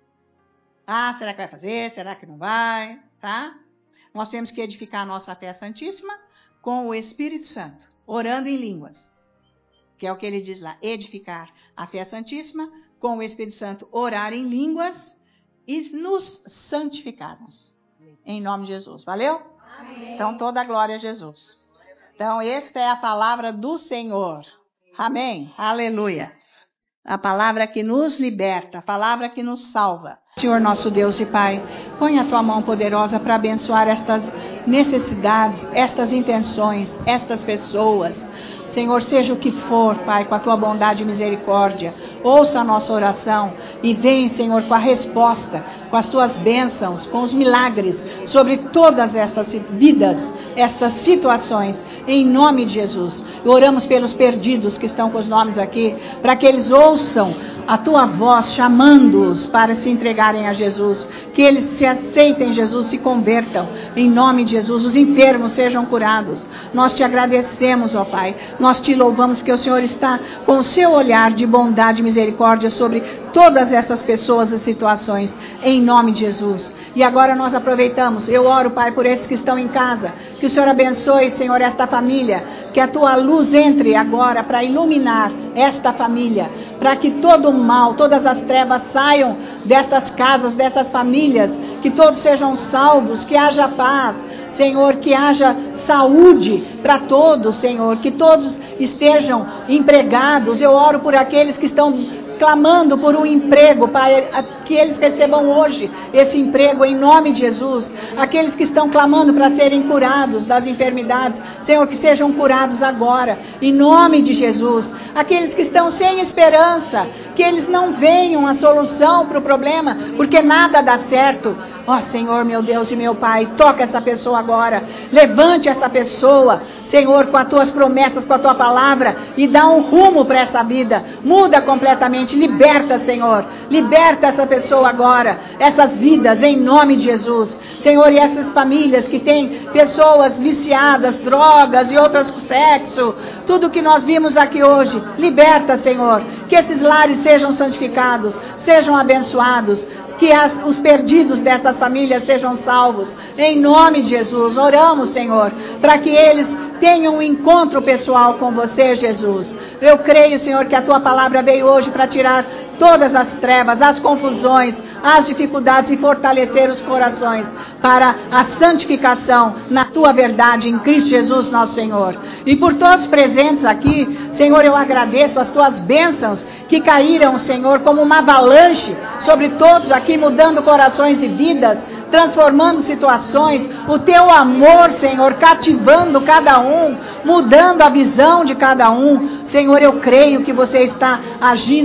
A: Ah, será que vai fazer? Será que não vai? Tá? Nós temos que edificar a nossa fé santíssima com o Espírito Santo, orando em línguas. Que é o que ele diz lá, edificar a fé santíssima com o Espírito Santo, orar em línguas e nos santificarmos. Em nome de Jesus. Valeu?
B: Amém.
A: Então, toda a glória a Jesus. Então, esta é a palavra do Senhor. Amém? Aleluia. A palavra que nos liberta, a palavra que nos salva. Senhor nosso Deus e Pai, põe a tua mão poderosa para abençoar estas necessidades, estas intenções, estas pessoas. Senhor, seja o que for, Pai, com a tua bondade e misericórdia, ouça a nossa oração e vem, Senhor, com a resposta, com as tuas bênçãos, com os milagres sobre todas essas vidas, essas situações, em nome de Jesus. Oramos pelos perdidos que estão com os nomes aqui, para que eles ouçam a tua voz chamando-os para se entregarem a Jesus, que eles se aceitem Jesus, se convertam, em nome de Jesus, os enfermos sejam curados. Nós te agradecemos, ó Pai, nós te louvamos porque o Senhor está com o seu olhar de bondade e misericórdia sobre todas essas pessoas e situações, em nome de Jesus. E agora nós aproveitamos, eu oro, Pai, por esses que estão em casa, que o Senhor abençoe, Senhor, esta família, que a tua luz entre agora para iluminar esta família, para que todo o mal, todas as trevas saiam destas casas, dessas famílias, que todos sejam salvos, que haja paz, Senhor, que haja saúde para todos, Senhor, que todos estejam empregados. Eu oro por aqueles que estão clamando por um emprego, Pai, que eles recebam hoje esse emprego em nome de Jesus. Aqueles que estão clamando para serem curados das enfermidades, Senhor, que sejam curados agora, em nome de Jesus. Aqueles que estão sem esperança, que eles não venham a solução para o problema, porque nada dá certo. Ó oh, Senhor, meu Deus e meu Pai, toca essa pessoa agora, levante essa pessoa, Senhor, com as tuas promessas, com a tua palavra, e dá um rumo para essa vida, muda completamente, liberta, Senhor, liberta essa pessoa agora, essas vidas, em nome de Jesus, Senhor, e essas famílias que têm pessoas viciadas, drogas e outras sexo, tudo que nós vimos aqui hoje, liberta, Senhor, que esses lares sejam santificados, sejam abençoados, que as, os perdidos dessas famílias sejam salvos, em nome de Jesus. Oramos, Senhor, para que eles tenham um encontro pessoal com você, Jesus. Eu creio, Senhor, que a tua palavra veio hoje para tirar todas as trevas, as confusões, as dificuldades e fortalecer os corações para a santificação na tua verdade em Cristo Jesus, nosso Senhor. E por todos presentes aqui, Senhor, eu agradeço as tuas bênçãos que caíram, Senhor, como uma avalanche sobre todos aqui, mudando corações e vidas, transformando situações, o teu amor, Senhor, cativando cada um, mudando a visão de cada um. Senhor, eu creio que você está agindo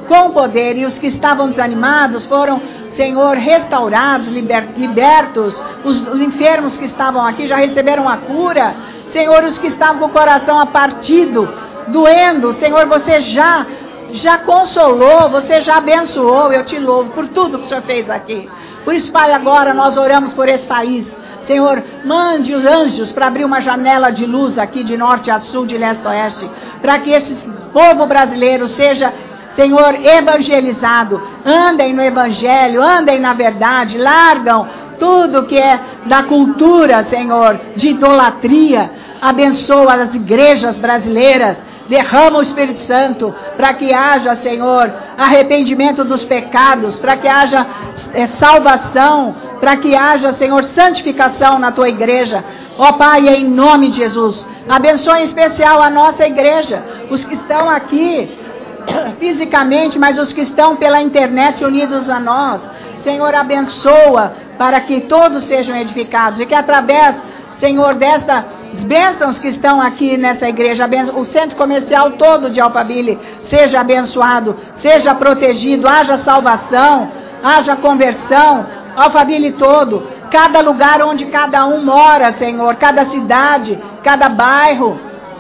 A: com poder, e os que estavam desanimados foram, Senhor, restaurados, liber, libertos. Os, os enfermos que estavam aqui já receberam a cura. Senhor, os que estavam com o coração apartido, doendo, Senhor, você já, já consolou, você já abençoou. Eu te louvo por tudo que o Senhor fez aqui. Por isso, Pai, agora nós oramos por esse país. Senhor, mande os anjos para abrir uma janela de luz aqui de norte a sul, de leste a oeste, para que esse povo brasileiro seja, Senhor, evangelizado. Andem no evangelho, andem na verdade, largam tudo que é da cultura, Senhor, de idolatria. Abençoa as igrejas brasileiras, derrama o Espírito Santo, para que haja, Senhor, arrependimento dos pecados, para que haja é, salvação, para que haja, Senhor, santificação na tua igreja. Ó Pai, em nome de Jesus, abençoa em especial a nossa igreja, os que estão aqui fisicamente, mas os que estão pela internet unidos a nós. Senhor, abençoa para que todos sejam edificados e que através, Senhor, dessas bênçãos que estão aqui nessa igreja, o centro comercial todo de Alphaville seja abençoado, seja protegido, haja salvação, haja conversão, Alphaville todo, cada lugar onde cada um mora, Senhor, cada cidade, cada bairro,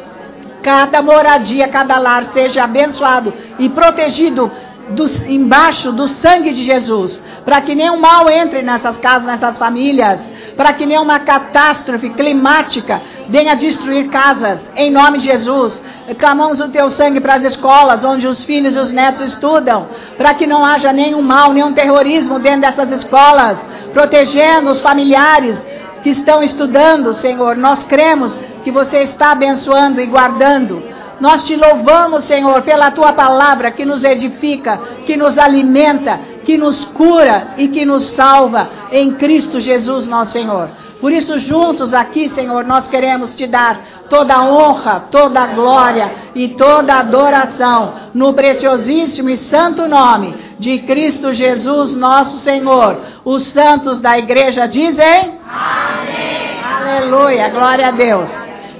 A: cada moradia, cada lar seja abençoado e protegido do, embaixo do sangue de Jesus, para que nenhum mal entre nessas casas, nessas famílias, para que nenhuma catástrofe climática venha destruir casas, em nome de Jesus. Clamamos o teu sangue para as escolas, onde os filhos e os netos estudam, para que não haja nenhum mal, nenhum terrorismo dentro dessas escolas, protegendo os familiares que estão estudando, Senhor. Nós cremos que você está abençoando e guardando. Nós te louvamos, Senhor, pela tua palavra que nos edifica, que nos alimenta, que nos cura e que nos salva em Cristo Jesus, nosso Senhor. Por isso, juntos aqui, Senhor, nós queremos te dar toda a honra, toda a glória e toda a adoração no preciosíssimo e santo nome de Cristo Jesus, nosso Senhor. Os santos da igreja dizem: amém. Aleluia, glória a Deus.